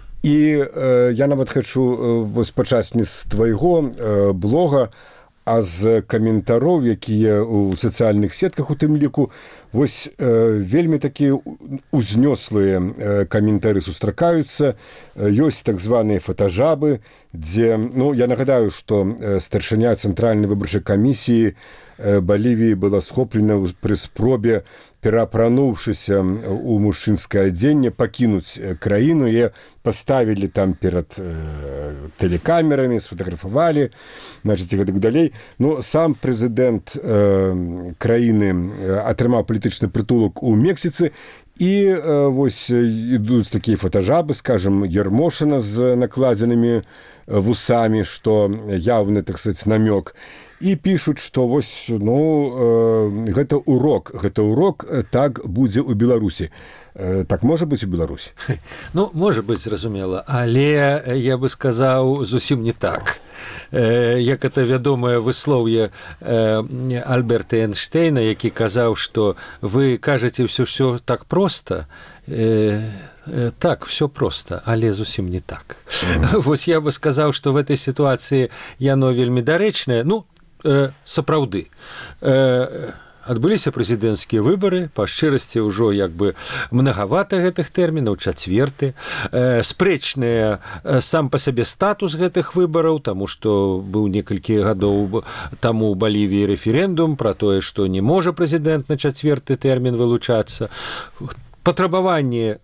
і я нават хачу вось пачаць не з твайго блога, а з каментароў, якія ў сацыяльных сетках у тым ліку, вось э, вельмі такія узнёслыя э, каментары сустракаюцца. Ёсць так званыя фотажабы, дзе, ну, я нагадаю, што э, старшыня Цэнтральнай выбарчай камісіі э, Балівіі была схоплена пры спробе, пераапрануўшыся ў мужчынскае адзенне, пакінуць краіну, і паставілі там перад э, тэлекамерамі, сфотаграфавалі, значыць, і гэтак далей. Ну, сам прэзідэнт э, краіны атрымаў палітычны прытулак у Мексіцы, і э, вось ідуць такія фотажабы, скажем, Ермошына з накладзенымі вусамі, што яўны, так сказаць, намёк. І пішуць, што вось, ну, э, гэта урок, гэта урок, так будзе ў Беларусі. Э, так можа быць у Беларусі?
Ну, можа быць, зразумела, але я бы сказаў зусім не так. Э, як это вядомае выслоўе э, Альберта Эйнштейна, які казаў, што вы кажаце ўсё ўсё так проста, э, э, так, все просто, але зусім не так. Mm-hmm. Вось я бы сказаў, што в этой сітуацыі яно вельмі дарэчнае, ну, э, сапраўды. Э, адбыліся прэзідэнцкія выбары, па шчырасці ўжо як бы мнагавата гэтых тэрмінаў, чацверты. Э, спрэчныя э, сам па сабе статус гэтых выбараў, таму што быў некалькі гадоў таму ў Балівіі рэферэндум пра тое, што не можа прэзідэнт на чацверты тэрмін вылучацца. Патрабаванне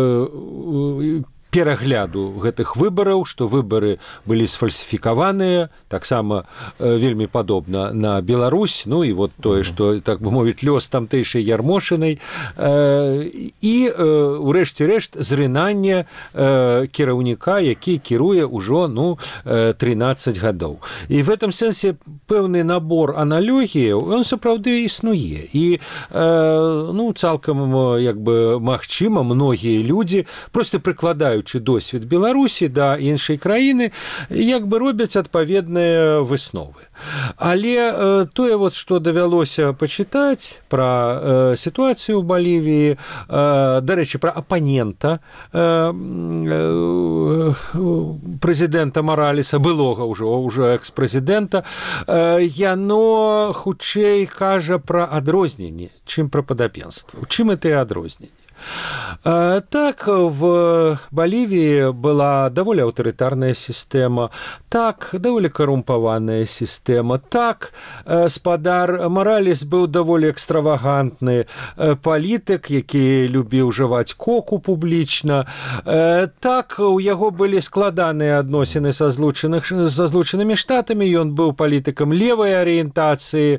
э, перагляду гэтых выбараў, што выбары былі сфальсіфікаваныя, таксама э, вельмі падобна на Беларусь, ну і вот тое, што, так бы мовіць, лёс тамтэйшай Ярмошынай, э, і э, урэшце рэшт зрынанне э, кіраўніка, які кіруе ўжо, ну, э, трынаццаць гадоў. І в этом сэнсе пэўны набор аналогіяў, ён сапраўды існуе. І, э, ну, цалкам, як бы, магчыма, многія людзі просто прыкладаюць параўноўваючы досвед Беларусі да іншай краіны, як бы робяць адпаведныя высновы. Але тое, вот, што давялося пачытаць пра сітуацыю ў Балівіі, дарэчы, пра апанента прэзідэнта Маралеса, былога ўжо, ўжо экс-прэзідэнта, яно хутчэй кажа пра адрозненні, чым пра падабенства. У чым гэтыя адрозненні? Так, в Боливии была довольно авторитарная система, так, довольно коррумпованная система, так, спадар Моралес был довольно экстравагантный политик, який любил жевать коку публично, так, у яго были складанные отношения со злученными штатами, и он был политиком левой ориентации,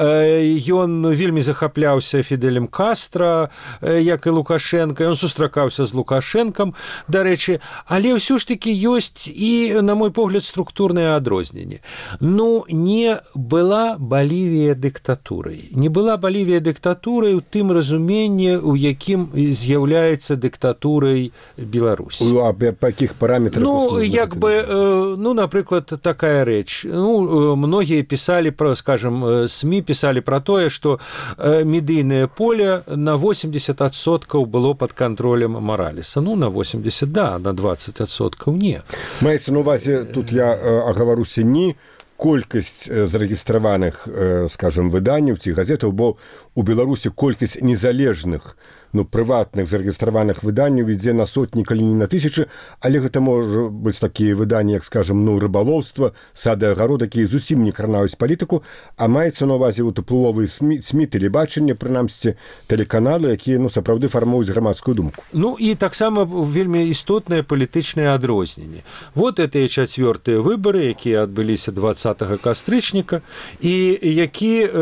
и он вельми захапляўся Фиделем Кастро, як и Лукашенко, ён сустракаўся з Лукашенком, дарэчы, але ўсё ж таки ёсць і, на мой погляд, структурныя адрозненні. Ну, не была Балівія дыктатурай. Не была Балівія дыктатурай у тым разуменні, у якім з'яўляецца дыктатурай Беларусь.
А па якіх параметрах?
Ну, як бы, ну, напрыклад, такая рэч. Ну, многія пісалі пра, скажем, СМИ пісалі пра тое, што медыйнае поле на восемьдесят адсоткаў было под контролем Моралеса. Ну, на восемьдесят, да, на двадцать адсоткаў не.
Маецца на увазе, тут я агаwaruся не колькасць зарэгістраваных, скажем, выданняў ці газетаў, бо у Беларусі колькасць незалежных, ну, прыватных зарэгістраваных выданняў ідзе на сотні, калі не на тысячы, але гэта можа быць такія выданні, як, скажем, ну, рыбалоўства, сады, агароды, якія зусім не кранаюць палітыку, а маецца на ўвазе у уплывовыя СМИ, СМИ, тэлебачанне, прынамсі, тэлеканалы, якія, ну, сапраўды фармуюць грамадскую думку.
Ну, і таксама вельмі істотныя палітычныя адрозненні. Вот гэтыя чацвёртыя выбары, якія адбыліся двадцатага кастрычніка, і які э,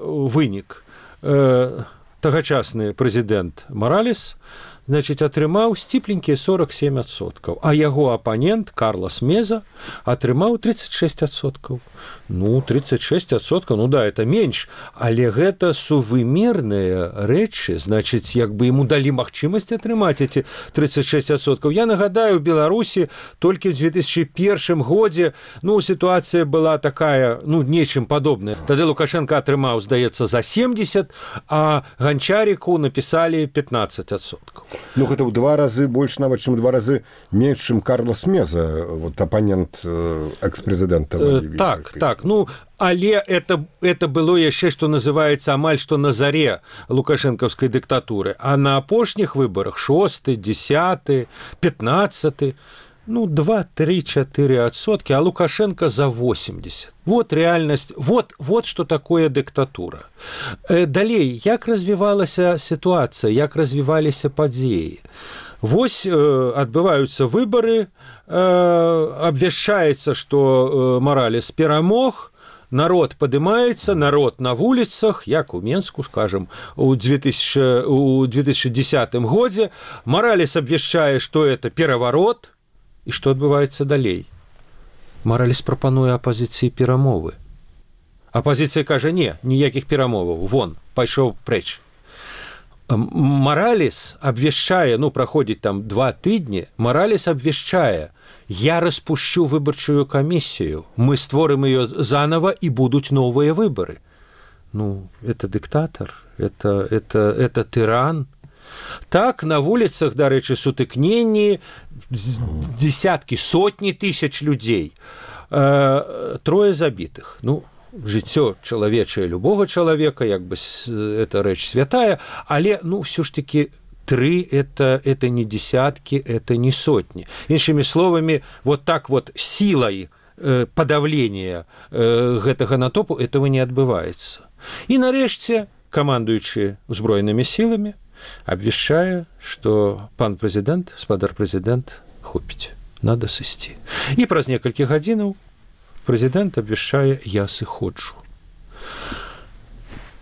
вынік. Э, тагачасны прэзідэнт Моралес, значит, атрымаў сціпленькія сорок семь адсоткаў, а яго апанент Карлос Меза атрымаў тридцать шесть адсоткаў. Ну, тридцать шесть адсоткаў, ну да, это менш, але гэта сувымерныя рэчы, значит, як бы ему далі магчымасць атрымаць эти тридцать шесть адсоткаў. Я нагадаю, в Беларусі толькі в две тысячи первом годзе, ну, ситуация была такая, ну, нечым падобная. Тады Лукашенко атрымаў, здаецца, за семьдесят, а Ганчарику написали пятнадцать адсоткаў.
Ну, гэта ў два разы больш, нават, чым два разы менш, чым Карлос Меза, вот, апанент экс-прэзідэнта Балівіі.
Так, так. Ну, але это, это было яшчэ, што называецца, амаль што на заре лукашэнкаўскай дыктатуры. А на апошніх выбарах шосты, десяты, пятнадцаты, ну, два, три, четыре адсотки, а Лукашенко за восемьдесят. Вот реальность, вот, вот что такое диктатура. Далей, як развівалася ситуация, як развіваліся падзеі. Вось э, адбываюцца выборы, э, абвяшчаецца, што э, Моралес перамог, народ падымаецца, народ на вуліцах, як у Менску, скажем, у две тысячи десятым годзе. Моралес абвяшчае, што это пераварот, і што адбываецца далей. Моралес прапануе апазіцыі перамовы. Апазіцыя кажа, не, ніякіх перамоваў, вон, пайшоў прэч. Моралес абвяшчае, ну, праходзіць там два тыдні, Моралес абвяшчае, я распушчу выбарчую камісію, мы створым ее заново, и будут новые выборы. Ну, это диктатор, это, это, это тиран. Так, на вуліцах, дарэчы, сутыкненні, десяткі, сотні тысяч людзей, э, трое забітых. Ну, жыццё чалавечае любога чалавека, як бы это рэч святая, але, ну, ўсё ж таки три это, это не десятки, это не сотни. Іншымі словамі, вот так вот силой э, подавления э, гэтага натопу этого не адбываецца. І нарэшце, камандуючы узброенымі сіламі, абвяшчае, што пан прэзідэнт, спадар прэзідэнт, хопіць, надо сысці. І праз некалькі гадзінаў прэзідэнт абвяшчае, я сыходжу.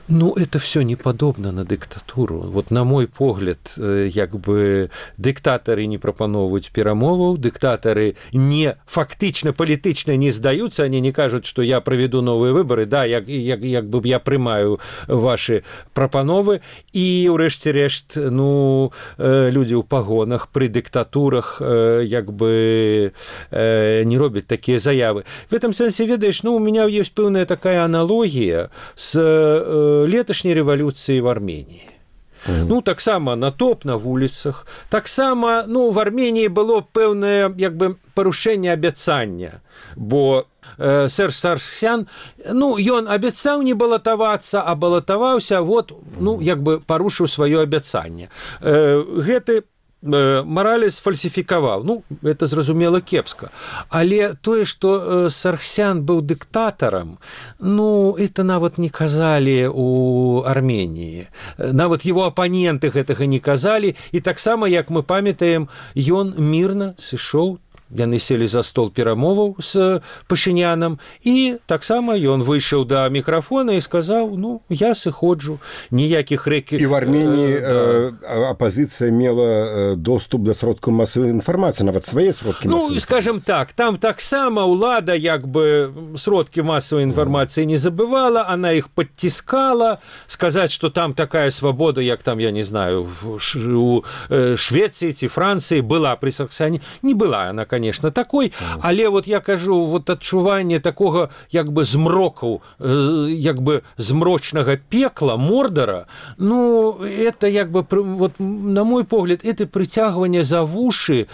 Ну, это все не подобно на дыктатуру. Вот на мой погляд, як бы дыктатары не прапановывают перамоваў, дыктатары не фактично, палітычна не сдаются, они не кажут, что я проведу новые выборы, да, як, як, як бы я прымаю ваши прапановы, и урэшце рэшт, ну, люди ў пагонах при дыктатурах як бы не робят такие заявы. В этом сенсе, ведаешь, ну, у меня есть пэўная такая аналогия с леташняй рэвалюцыі в Армении. Mm. Ну, таксама натоп на вуліцах, таксама, ну, в Армении было пэўнае, як бы, парушэнне абяцання, бо э, Серж Саргсян, ну, ён абяцаў не балатавацца, а балатаваўся, вот, ну, як бы, парушыў сваё абяцанне. Э, гэты Маралес фальсіфікаваў. Ну, это зразумела кепска. Але тое, што Саргсян быў дыктатарам, ну, это нават не казалі у Арменіі. Нават его апаненты гэтага не казалі. І таксама, як мы памятаем, ён мірна сышоў, яны селі за стол перамоваў з Пашынянам, і таксама ён выйшаў да мікрафона і сказаў, ну, я сыходжу, ніякіх рэкі...
І в Армении э, да. апозиция мела доступ до сродкаў масавай інфармацыі, нават свае сродкі масавай
Ну, скажем так, там таксама ўлада, як бы, сродкі масавай інфармацыі не забывала, она іх падціскала, сказаць, што там такая свабода, як там, я не знаю, в у Швецыі ці Францыі была пры Саргсяне, не была она, конечно, такой, але вот я кажу, вот адчуванне такого, як бы, змрокаў, як бы, змрочнага пекла, Мордора, ну, это, як бы, вот, на мой погляд, это притягивание за вушы э,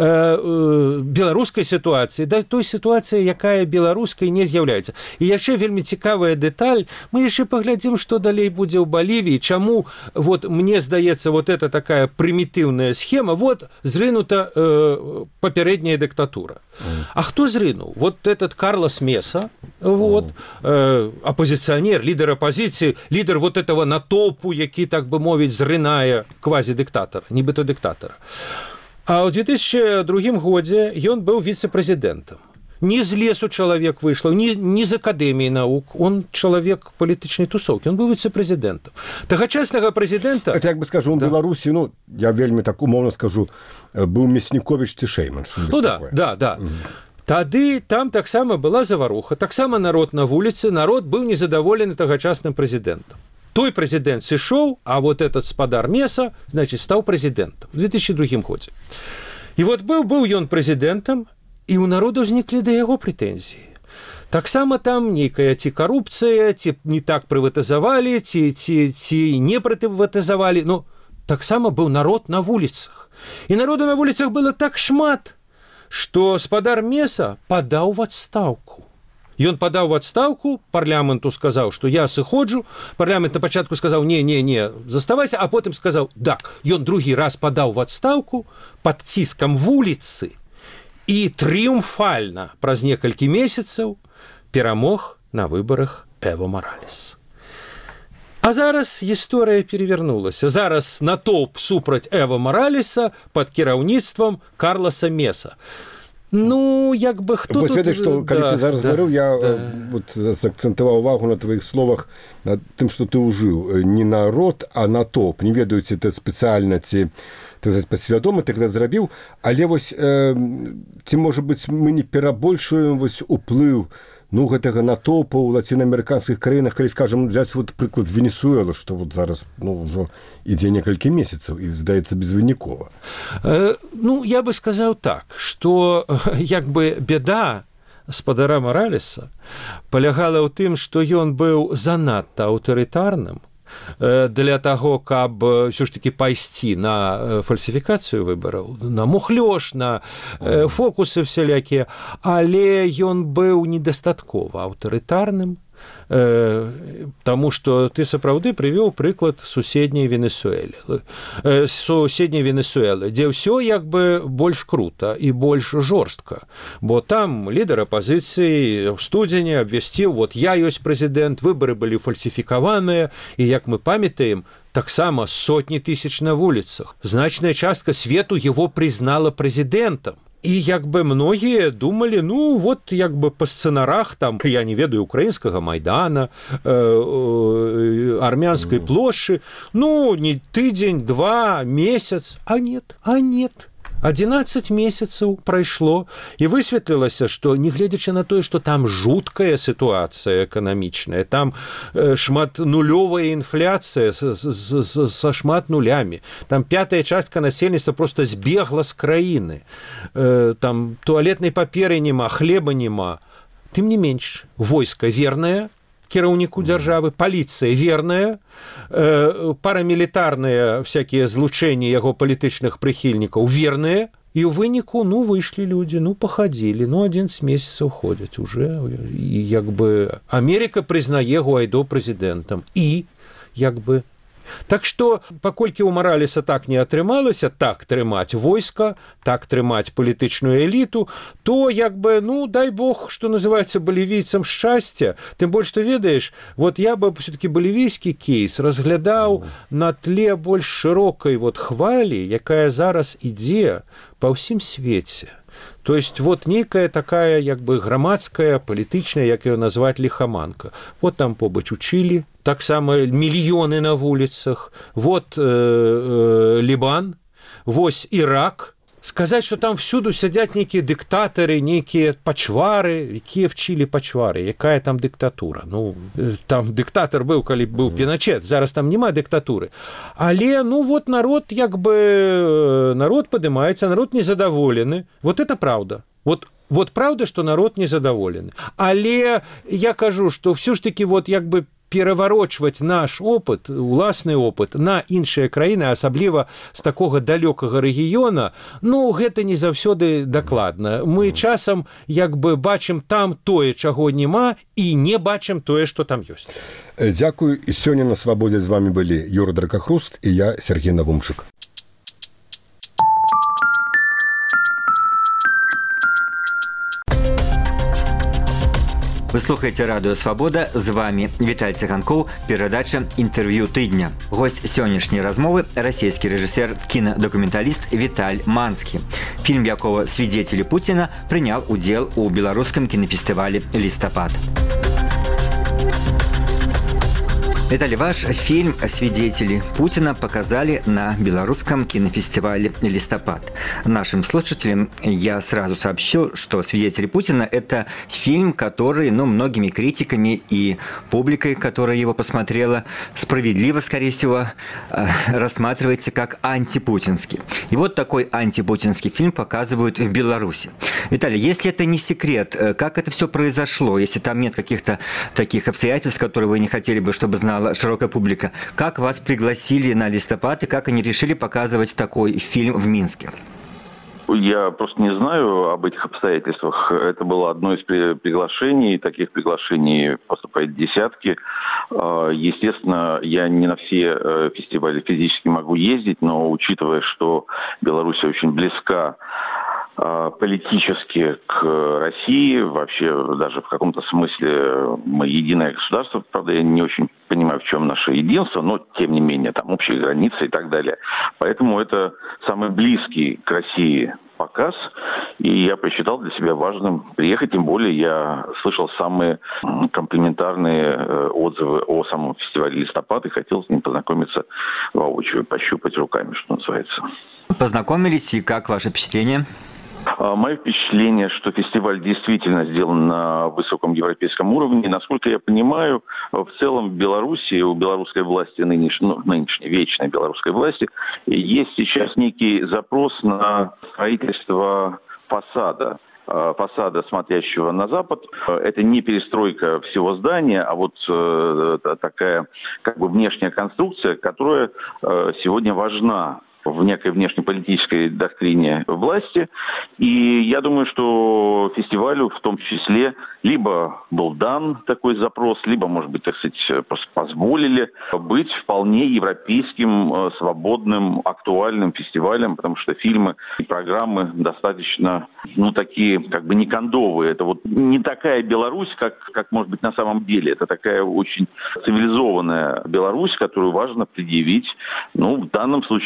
э, беларускай ситуации, да, той ситуации, якая беларускай не з'яўляецца. І яшчэ вельмі цікавая дэталь, мы яшчэ паглядзім, што далей будзе ў Балівіі, чаму, вот, мне здаецца, вот это такая примитивная схема, вот, зрынута э, папярэдняя диктатура. Mm. А кто зрынул? Вот этот Карлос Меса, вот, mm. э, оппозиционер, лидер оппозиции, лидер вот этого натопу, які, так бы мовіць, зрынае квазідыктатара, нібыта дыктатара. А ў две тысячи другім годзе ён быў віцэ-прэзідэнтам. Не з лесу чалавек выйшла, не, не з акадэміі навук, он чалавек палітычнай тусоўкі, он быў віцэ-прэзідэнтам. Тагачаснага прэзідэнта...
Это, як бы скажу, у да. Беларусі, ну, я вельмі так умоўна скажу, быў Мясніковіч ці Шэйман.
Ну да, такое. да, да. Угу. Тады там таксама была заваруха, таксама народ на вуліцы, народ быў незадаволены тагачасным прэзідэнтам. Той прэзідэнт сышоў, а вот этот спадар Меса, значит, стаў прэзідэнтам в две тысячи другім годзе. І вот быў, быў ён прэзідэнтам, і ў народу ўзніклі да яго прэтэнзіі. Таксама там нейкая ці карупцыя, ці не так прыватызавалі, ці, ці, ці не прыватызавалі, но таксама быў народ на вуліцах. І народу на вуліцах было так шмат, што спадар Меса падаў в адстаўку. Ён падаў в адстаўку, парламенту сказаў, што я сыходжу, парламент на пачатку сказаў, не, не, не, заставайся, а потым сказаў, так, ён другі раз падаў в адстаўку пад ціскам вуліцы, і трыумфальна праз некалькі месяцаў перамог на выбарах Эво Маралес. А зараз гісторыя перевернулася. Зараз натоўп супраць Эво Маралеса пад кіраўніцтвам Карлоса Меса. Ну, як бы хто
тут...
Ведаеш,
што, калі да, ты зараз да, говорыў, я да. вот, заакцэнтаваў увагу на твоих словах, на тым, што ты ўжыў. Не народ, а натоўп. Не ведаю, ці ты спецыяльна, ці... пасвядома тогда зрабіў, але вось э, ці можа быць мы не перабольшуем вось уплыў ну гэтага натоўпа ў лацінаамерыканскіх краінах, калі скажам взять вот прыклад Венесуэлы, што вот зараз ну ўжо ідзе некалькі месяцаў і здаецца безвынікова.
Э, ну я бы сказаў так, што як бы бяда спадара Маралеса палягала ў тым, што ён быў занадта аўтарытарным для таго, каб ўсё ж такі пайсці на фальсіфікацыю выбараў, на мухлёж, на фокусы всялякія, але ён быў недастаткова аўтарытарным, таму што ты сапраўды прывёў прыклад суседняй Венесуэлы, суседняй Венесуэлы, дзе ўсё як бы больш крута і больш жорстка, бо там лідар апазіцыі ў студзені абвясціў, вот я ёсць прэзідэнт, выбары былі фальсіфікаваныя, і як мы памятаем, таксама сотні тысяч на вуліцах. Значная частка свету его признала прэзідэнтам. і як бы многія думалі, ну вот як бы па сцэнарах там, я не ведаю, украінскага майдана, э, э, армянскай плошчы, ну не тыдзень, два, месяц, а нет, а нет. одиннадцать месяцаў прайшло, і высветлілася, што нягледзячы на тое, што там жуткая сітуацыя эканамічная, там э, шматнулёвая інфляцыя са шмат нулямі, там пятая частка насельніцтва просто збегла з краіны, э, там туалетнай паперы няма, хлеба няма. Тым не менш, войска вернае кіраўніку дзяржавы, паліцыя верная, э, парамілітарныя всякія злучэнні яго палітычных прыхільнікаў верныя, і ў выніку, ну, выйшлі людзі, ну, пахадзілі, ну, адзінаццаць месяцаў ходзяць уже, і як бы Амерыка прызнае Гуайдо прэзідэнтам, і як бы так што, паколькі ў Маралеса так не атрымалася, так трымаць войска, так трымаць палітычную эліту, то як бы, ну, дай бог, што называецца балівійцам шчасця. Тым больш, што ведаеш, вот я бы все-таки балівійскі кейс разглядаў на тле больш шырокай вот хвалі, якая зараз ідзе па ўсім свеце. То есть вот нейкая такая як бы грамадская, палітычная, як ее назваць, лихоманка. Вот там побач у Чили, таксама мільёны на вуліцах, вот э, э, Лібан, вось Ірак. Сказаць, што там всюду сядзяць нейкія дыктатары, нейкія пачвары, якія вчылі пачвары, якая там дыктатура. Ну, там дыктатар быў, калі быў Піначет, зараз там няма дыктатуры. Але, ну, вот народ, як бы, народ падымаецца, народ незадаволены. Вот это правда. Вот, вот правда, што народ незадаволены. Але я кажу, што ўсё ж таки, вот, як бы, пераварочваць наш опыт, уласны опыт на іншыя краіны, асабліва з такога далёкага рэгіёна, ну, гэта не заўсёды дакладна. Мы часам як бы бачым там тое, чаго няма, і не бачым тое, што там ёсць.
Дзякую. І сёння на свабодзе з вами былі Юра Дракахруст і я, Сергей Навумчык.
Вы слухаеце радыё «Свабода», з вами Віталь Циганкоў, перадача «Інтэрв'ю тыдня». Госць сённяшняй размовы – расійскі рэжысер, кінадакументаліст Віталь Манскі, фільм якога «Свидетели Путина» прыняў удзел у беларускам кінафестывалі «Лістапад». Виталий, ваш фильм «Свидетели Путина» показали на белорусском кинофестивале «Листопад». Нашим слушателям я сразу сообщу, что «Свидетели Путина» – это фильм, который, ну, многими критиками и публикой, которая его посмотрела, справедливо, скорее всего, рассматривается как антипутинский. И вот такой антипутинский фильм показывают в Беларуси. Виталий, если это не секрет, как это все произошло, если там нет каких-то таких обстоятельств, которые вы не хотели бы, чтобы знала широкая публика, как вас пригласили на «Листопад» и как они решили показывать такой фильм в Минске?
Я просто не знаю об этих обстоятельствах. Это было одно из приглашений. Таких приглашений поступает десятки. Естественно, я не на все фестивали физически могу ездить, но учитывая, что Беларусь очень близка политически к России, вообще даже в каком-то смысле мы единое государство, правда, я не очень понимаю, в чем наше единство, но тем не менее, там общие границы и так далее. Поэтому это самый близкий к России показ, и я посчитал для себя важным приехать, тем более я слышал самые комплиментарные отзывы о самом фестивале «Листопад» и хотел с ним познакомиться воочию, пощупать руками, что называется.
Познакомились, и как ваше впечатление?
Мое впечатление, что фестиваль действительно сделан на высоком европейском уровне. Насколько я понимаю, в целом в Беларуси, у белорусской власти, нынешней, ну, нынешней вечной белорусской власти, есть сейчас некий запрос на строительство фасада. фасада, смотрящего на запад. Это не перестройка всего здания, а вот э, такая как бы внешняя конструкция, которая э, сегодня важна в некой внешнеполитической доктрине власти. И я думаю, что фестивалю в том числе либо был дан такой запрос, либо, может быть, так сказать, просто позволили быть вполне европейским, свободным, актуальным фестивалем, потому что фильмы и программы достаточно, ну, такие, как бы не кондовые. Это вот не такая Беларусь, как, как может быть на самом деле. Это такая очень цивилизованная Беларусь, которую важно предъявить, ну, в данном случае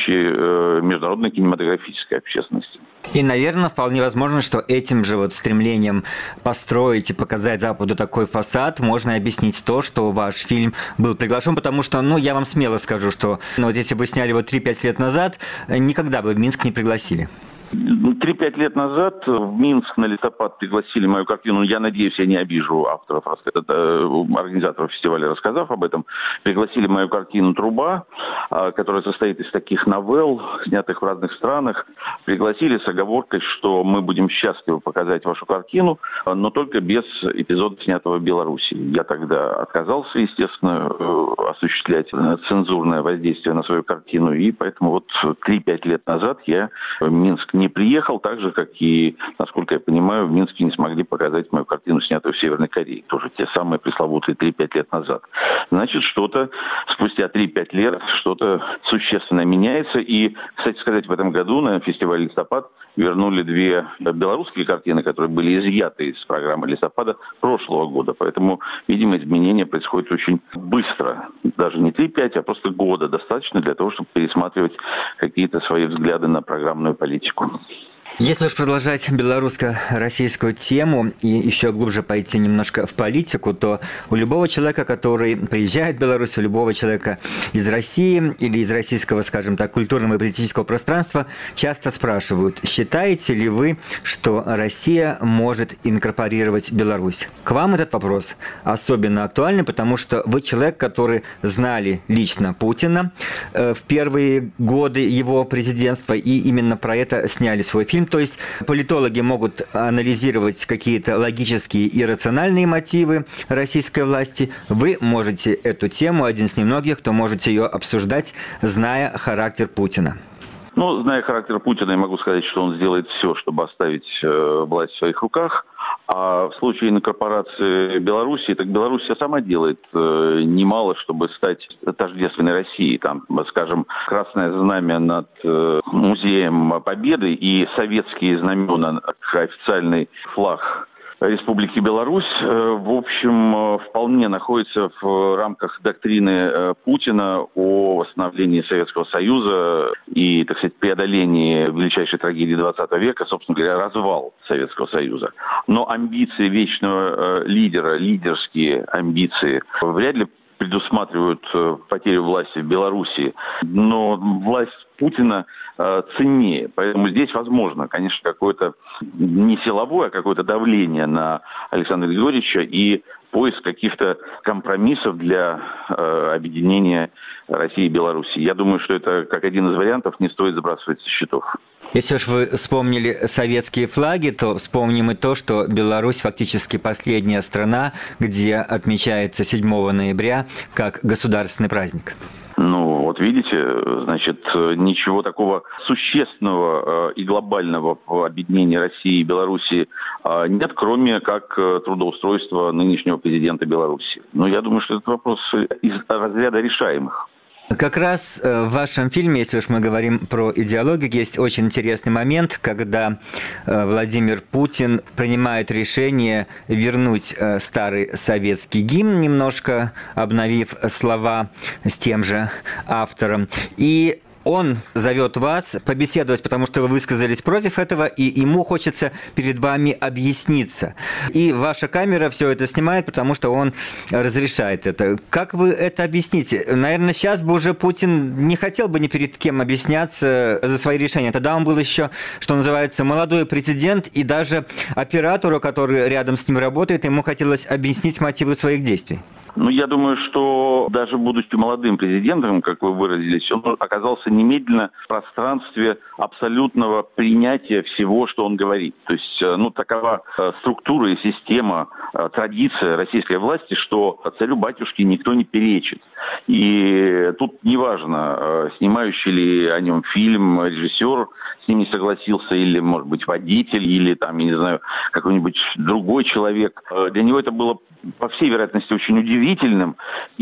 международной кинематографической общественности.
И, наверное, вполне возможно, что этим же вот стремлением построить и показать Западу такой фасад можно объяснить то, что ваш фильм был приглашен, потому что, ну, я вам смело скажу, что ну, вот если бы сняли его три-пять лет назад, никогда бы в Минск не пригласили.
Три-пять лет назад в Минск на листопад пригласили мою картину. Я надеюсь, я не обижу авторов, организаторов фестиваля, рассказав об этом. Пригласили мою картину «Труба», которая состоит из таких новелл, снятых в разных странах. Пригласили с оговоркой, что мы будем счастливы показать вашу картину, но только без эпизода, снятого в Беларуси. Я тогда отказался, естественно, осуществлять цензурное воздействие на свою картину. И поэтому вот три-пять лет назад я в Минск не приехал, так же, как и, насколько я понимаю, в Минске не смогли показать мою картину, снятую в Северной Корее. Тоже те самые пресловутые три-пять лет назад. Значит, что-то спустя три-пять лет, что-то существенно меняется. И, кстати сказать, в этом году на фестивале «Листопад» вернули две белорусские картины, которые были изъяты из программы «Листопада» прошлого года. Поэтому, видимо, изменения происходят очень быстро. Даже не три-пять, а просто года достаточно для того, чтобы пересматривать какие-то свои взгляды на программную политику.
Если уж продолжать белорусско-российскую тему и еще глубже пойти немножко в политику, то у любого человека, который приезжает в Беларусь, у любого человека из России или из российского, скажем так, культурного и политического пространства часто спрашивают, считаете ли вы, что Россия может инкорпорировать Беларусь? К вам этот вопрос особенно актуальный, потому что вы человек, который знали лично Путина э, в первые годы его президентства, и именно про это сняли свой фильм. То есть политологи могут анализировать какие-то логические и рациональные мотивы российской власти. Вы можете эту тему, один из немногих, кто можете ее обсуждать, зная характер Путина.
Ну, зная характер Путина, я могу сказать, что он сделает все, чтобы оставить э, власть в своих руках. А в случае инкорпорации Беларуси, так Белоруссия сама делает э, немало, чтобы стать тождественной России. Там, скажем, красное знамя над э, музеем Победы и советские знамена, официальный флаг Республики Беларусь, в общем, вполне находится в рамках доктрины Путина о восстановлении Советского Союза и, так сказать, преодолении величайшей трагедии двадцатого века, собственно говоря, развал Советского Союза. Но амбиции вечного лидера, лидерские амбиции, вряд ли предусматривают потерю власти в Беларуси. Но власть Путина э, ценнее. Поэтому здесь возможно, конечно, какое-то не силовое, а какое-то давление на Александра Григорьевича и поиск каких-то компромиссов для э, объединения России и Беларуси. Я думаю, что это как один из вариантов, не стоит сбрасывать со счетов.
Если уж вы вспомнили советские флаги, то вспомним и то, что Беларусь фактически последняя страна, где отмечается седьмого ноября как государственный праздник.
Ну, вот видите, значит, ничего такого существенного и глобального в объединении России и Беларуси нет, кроме как трудоустройства нынешнего президента Беларуси. Но я думаю, что этот вопрос из разряда решаемых.
Как раз в вашем фильме, если уж мы говорим про идеологию, есть очень интересный момент, когда Владимир Путин принимает решение вернуть старый советский гимн, немножко обновив слова с тем же автором. И он зовет вас побеседовать, потому что вы высказались против этого, и ему хочется перед вами объясниться. И ваша камера все это снимает, потому что он разрешает это. Как вы это объясните? Наверное, сейчас бы уже Путин не хотел бы ни перед кем объясняться за свои решения. Тогда он был еще, что называется, молодой президент, и даже оператору, который рядом с ним работает, ему хотелось объяснить мотивы своих действий.
Ну, я думаю, что даже будучи молодым президентом, как вы выразились, он оказался немедленно в пространстве абсолютного принятия всего, что он говорит. То есть, ну, такова структура и система, традиция российской власти, что царю-батюшке никто не перечит. И тут неважно, снимающий ли о нем фильм режиссер с ним не согласился, или, может быть, водитель, или, там, я не знаю, какой-нибудь другой человек. Для него это было по всей вероятности, очень удивительным,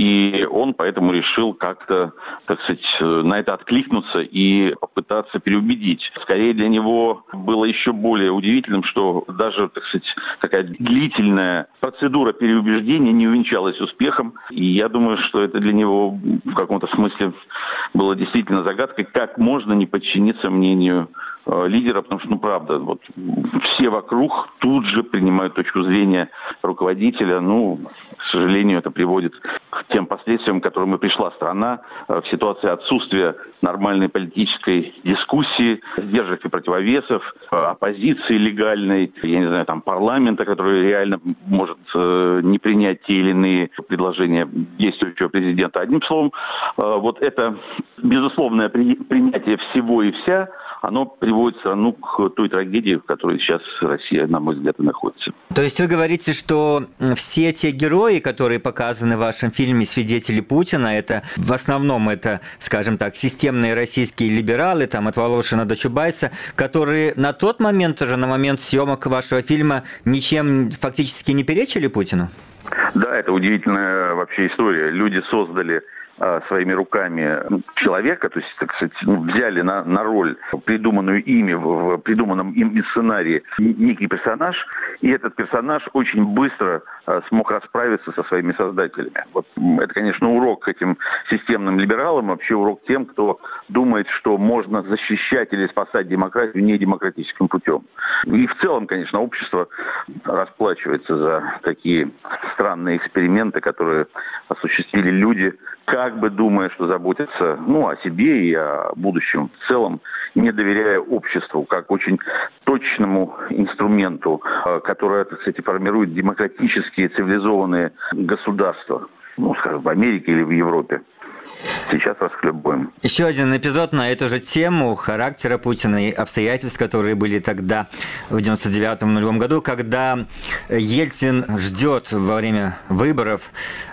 и он поэтому решил как-то, так сказать, на это откликнуться и попытаться переубедить. Скорее для него было еще более удивительным, что даже, так сказать, такая длительная процедура переубеждения не увенчалась успехом, и я думаю, что это для него в каком-то смысле было действительно загадкой, как можно не подчиниться мнению лидера, потому что, ну, правда, вот все вокруг тут же принимают точку зрения руководителя. Ну, к сожалению, это приводит к тем последствиям, к которым и пришла страна в ситуации отсутствия нормальной политической дискуссии, сдержек и противовесов, оппозиции легальной, я не знаю, там, парламента, который реально может не принять те или иные предложения действующего президента. Одним словом, вот это безусловное принятие всего и вся, оно приводит страну к той трагедии, в которой сейчас Россия, на мой взгляд, и находится.
То есть вы говорите, что все те герои, которые показаны в вашем фильме «Свидетели Путина», это в основном это, скажем так, системные российские либералы, там, от Волошина до Чубайса, которые на тот момент, уже на момент съемок вашего фильма, ничем фактически не перечили Путину?
Да, это удивительная вообще история. Люди создали своими руками человека, то есть, так сказать, ну, взяли на, на роль, придуманную ими, в придуманном им сценарии, некий персонаж, и этот персонаж очень быстро а, смог расправиться со своими создателями. Вот это, конечно, урок этим системным либералам, вообще урок тем, кто думает, что можно защищать или спасать демократию недемократическим путем. И в целом, конечно, общество расплачивается за такие странные эксперименты, которые осуществили люди, как бы думая, что заботятся, ну, о себе и о будущем в целом, не доверяя обществу как очень точному инструменту, которое, так сказать, формирует демократические цивилизованные государства, ну, скажем, в Америке или в Европе. Сейчас расхлебываем.
Еще один эпизод на эту же тему характера Путина и обстоятельств, которые были тогда, в девяносто девятом нулевом году, когда Ельцин ждет во время выборов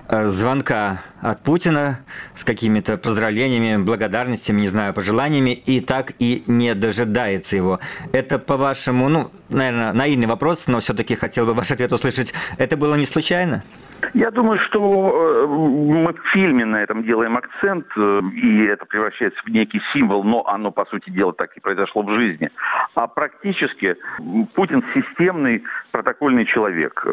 звонка от Путина с какими-то поздравлениями, благодарностями, не знаю, пожеланиями, и так и не дожидается его. Это, по-вашему, ну, наверное, наивный вопрос, но все-таки хотел бы ваш ответ услышать. Это было не случайно?
Я думаю, что мы в фильме на этом делаем акцент, и это превращается в некий символ, но оно, по сути дела, так и произошло в жизни. А практически Путин системный протокольный человек.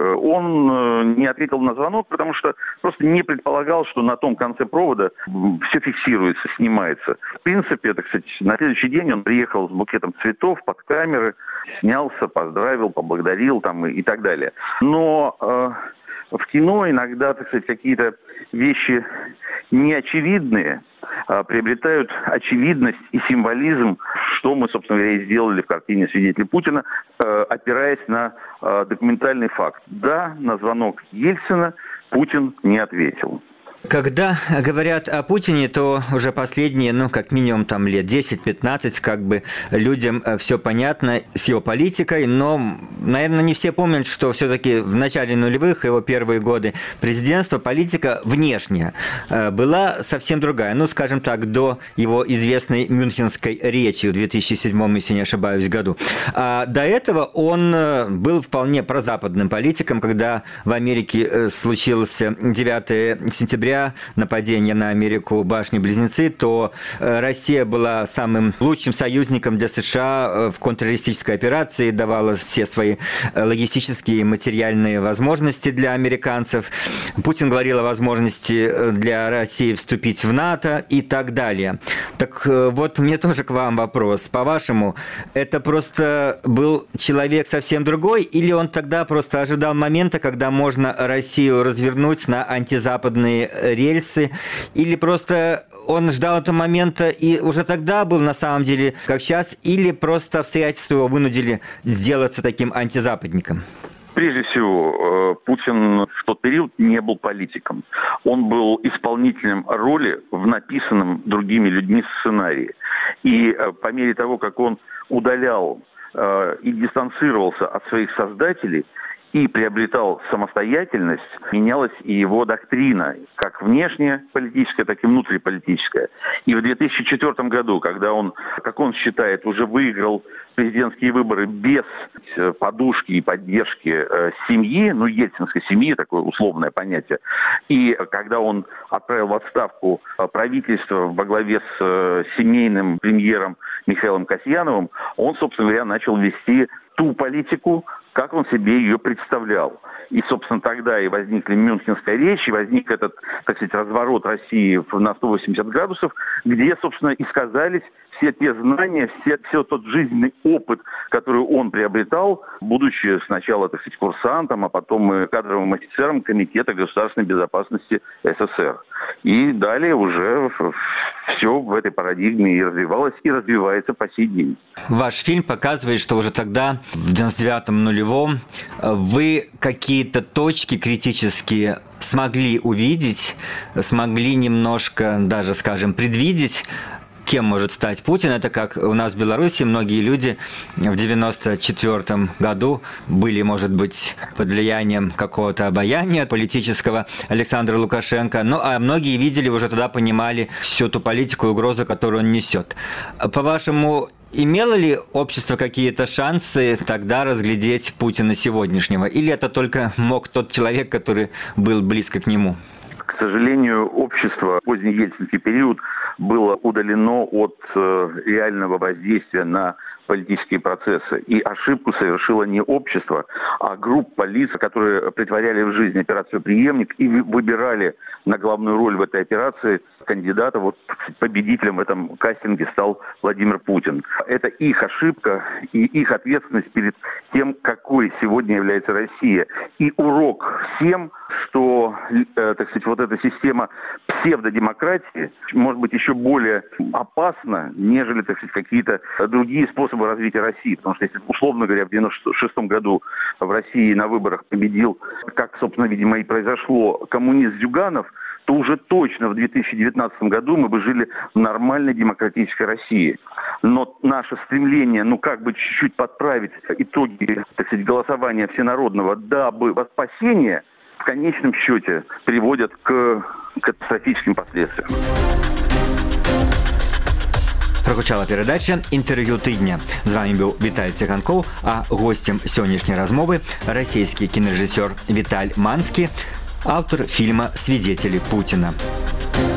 Он не ответил на звонок, потому что просто не предполагал, что на том конце провода все фиксируется, снимается. В принципе, так сказать, на следующий день он приехал с букетом цветов под камеры, снялся, поздравил, поблагодарил там, и, и так далее. Но э, в кино иногда, так сказать, какие-то вещи неочевидные а, приобретают очевидность и символизм, что мы, собственно говоря, и сделали в картине «Свидетели Путина», э, опираясь на э, документальный факт. Да, на звонок Ельцина Путин не ответил.
Когда говорят о Путине, то уже последние, ну, как минимум, там, лет десять-пятнадцать, как бы людям все понятно с его политикой, но, наверное, не все помнят, что все-таки в начале нулевых, его первые годы президентства, политика внешняя была совсем другая. Ну, скажем так, до его известной мюнхенской речи в две тысячи седьмом, если не ошибаюсь, году. А до этого он был вполне прозападным политиком, когда в Америке случился девятое сентября, нападение на Америку башни-близнецы, то Россия была самым лучшим союзником для США в контртеррористической операции, давала все свои логистические и материальные возможности для американцев. Путин говорил о возможности для России вступить в НАТО и так далее. Так вот, мне тоже к вам вопрос. По-вашему, это просто был человек совсем другой, или он тогда просто ожидал момента, когда можно Россию развернуть на антизападные рельсы, или просто он ждал этого момента и уже тогда был на самом деле, как сейчас, или просто обстоятельства его вынудили сделаться таким антизападником?
Прежде всего, Путин в тот период не был политиком. Он был исполнителем роли в написанном другими людьми сценарии. И по мере того, как он удалял и дистанцировался от своих создателей, и приобретал самостоятельность, менялась и его доктрина, как внешнеполитическая, так и внутриполитическая. И в две тысячи четвёртом году, когда он, как он считает, уже выиграл президентские выборы без подушки и поддержки э, семьи, ну, ельцинской семьи, такое условное понятие, и когда он отправил в отставку правительство во главе с э, семейным премьером Михаилом Касьяновым, он, собственно говоря, начал вести ту политику, как он себе ее представлял. И, собственно, тогда и возникли Мюнхенская речь, и возник этот, так сказать, разворот России на сто восемьдесят градусов, где, собственно, и сказались все те знания, все, все тот жизненный опыт, который он приобретал, будучи сначала, так сказать, курсантом, а потом и кадровым офицером Комитета государственной безопасности СССР. И далее уже все в этой парадигме и развивалось, и развивается по сей день.
Ваш фильм показывает, что уже тогда, в девяносто девятом нулевом, вы какие-то точки критические смогли увидеть, смогли немножко даже, скажем, предвидеть, кем может стать Путин. Это как у нас в Беларуси многие люди в девяносто четвёртом году были, может быть, под влиянием какого-то обаяния политического Александра Лукашенко. Ну, а многие видели, уже тогда понимали всю ту политику и угрозу, которую он несет. По-вашему, имело ли общество какие-то шансы тогда разглядеть Путина сегодняшнего? Или это только мог тот человек, который был близко к нему?
К сожалению, общество в поздний ельцинский период было удалено от э, реального воздействия на политические процессы. И ошибку совершило не общество, а группа лиц, которые притворяли в жизнь операцию «Преемник» и выбирали на главную роль в этой операции кандидата. Вот победителем в этом кастинге стал Владимир Путин. Это их ошибка и их ответственность перед тем, какой сегодня является Россия. И урок всем, что, э, так сказать, вот эта система псевдодемократии может быть еще более опасна, нежели, так сказать, какие-то другие способы развития России. Потому что, если, условно говоря, в девяносто шестом году в России на выборах победил, как, собственно, видимо, и произошло, коммунист Зюганов, то уже точно в две тысячи девятнадцатом году мы бы жили в нормальной демократической России. Но наше стремление, ну, как бы чуть-чуть подправить итоги, так сказать, голосования всенародного, дабы во спасение, в конечном счете приводят к катастрофическим последствиям.
Прагучала перадача «Інтэрв'ю тыдня». З вами быў Віталь Ціганкоў, а гостем сённяшняй размовы расійскі кінарэжысёр Віталь Манскі, автор фильма «Свидетели Путина».